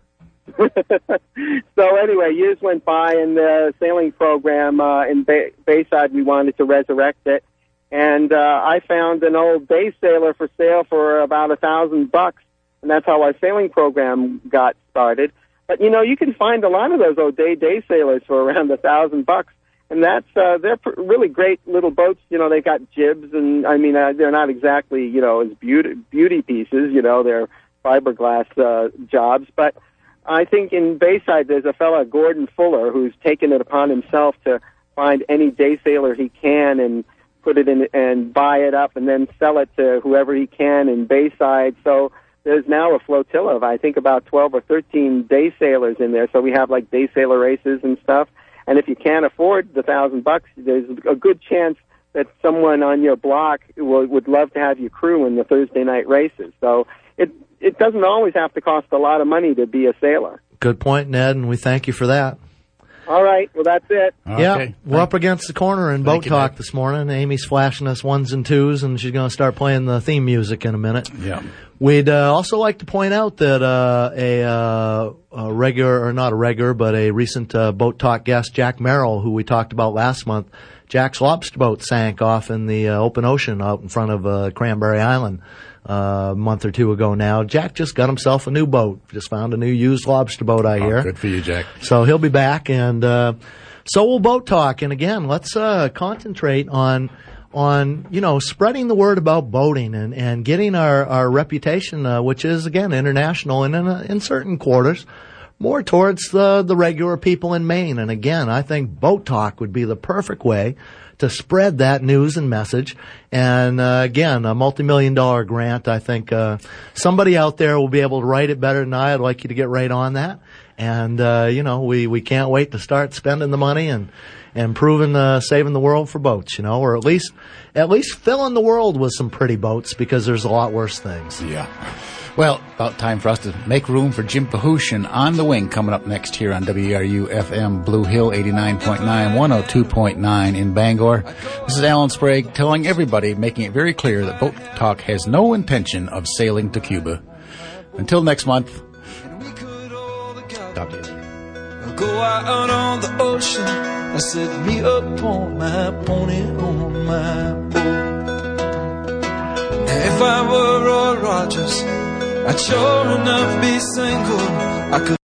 [SPEAKER 11] So anyway, years went by, and the sailing program uh, in Bay- Bayside, we wanted to resurrect it, and uh, I found an old day sailor for sale for about a thousand bucks, and that's how our sailing program got started. But you know, you can find a lot of those O'Day day sailors for around a thousand bucks, and that's uh, they're pr- really great little boats. You know, they've got jibs, and I mean, uh, they're not exactly, you know, as beauty beauty pieces. You know, they're fiberglass uh, jobs, but I think in Bayside there's a fellow, Gordon Fuller, who's taken it upon himself to find any day sailor he can and put it in and buy it up and then sell it to whoever he can in Bayside. So there's now a flotilla of, I think, about twelve or thirteen day sailors in there. So we have like day sailor races and stuff. And if you can't afford the thousand bucks, there's a good chance that someone on your block will, would love to have you crew in the Thursday night races. So it it doesn't always have to cost a lot of money to be a sailor.
[SPEAKER 4] Good point, Ned, and we thank you for that.
[SPEAKER 11] All right, well, that's it.
[SPEAKER 3] Okay.
[SPEAKER 4] Yeah, we're up against the corner in
[SPEAKER 3] Thank
[SPEAKER 4] Boat
[SPEAKER 3] you,
[SPEAKER 4] Talk
[SPEAKER 3] Ned.
[SPEAKER 4] this morning. Amy's flashing us ones and twos, and she's going to start playing the theme music in a minute.
[SPEAKER 3] Yeah.
[SPEAKER 4] We'd uh, also like to point out that uh, a, uh, a regular, or not a regular, but a recent uh, Boat Talk guest, Jack Merrill, who we talked about last month, Jack's lobster boat sank off in the uh, open ocean out in front of uh, Cranberry Island uh, a month or two ago now. Jack just got himself a new boat. Just found a new used lobster boat, I
[SPEAKER 3] Oh,
[SPEAKER 4] hear.
[SPEAKER 3] good for you, Jack.
[SPEAKER 4] So he'll be back, and uh, so will Boat Talk. And again, let's uh, concentrate on on you know spreading the word about boating and, and getting our our reputation, uh, which is again international and in, uh, in certain quarters more towards the, the regular people in Maine. And again, I think Boat Talk would be the perfect way to spread that news and message. And uh, again, a multi-million dollar grant. I think uh, somebody out there will be able to write it better than I. I'd like you to get right on that. And uh, you know, we, we can't wait to start spending the money and and improving, uh, saving the world for boats. You know, or at least at least filling the world with some pretty boats, because there's a lot worse things.
[SPEAKER 3] Yeah. Well, about time for us to make room for Jim Pahushin on the Wing coming up next here on W E R U F M Blue Hill eighty-nine point nine, one oh two point nine in Bangor. This is Alan Sprague telling everybody, making it very clear that Boat Talk has no intention of sailing to Cuba. Until next month, talk to you.
[SPEAKER 2] Go out on the ocean, I set me up on my pony on my boat. If I were Roy Rogers, I'd sure enough be single. I could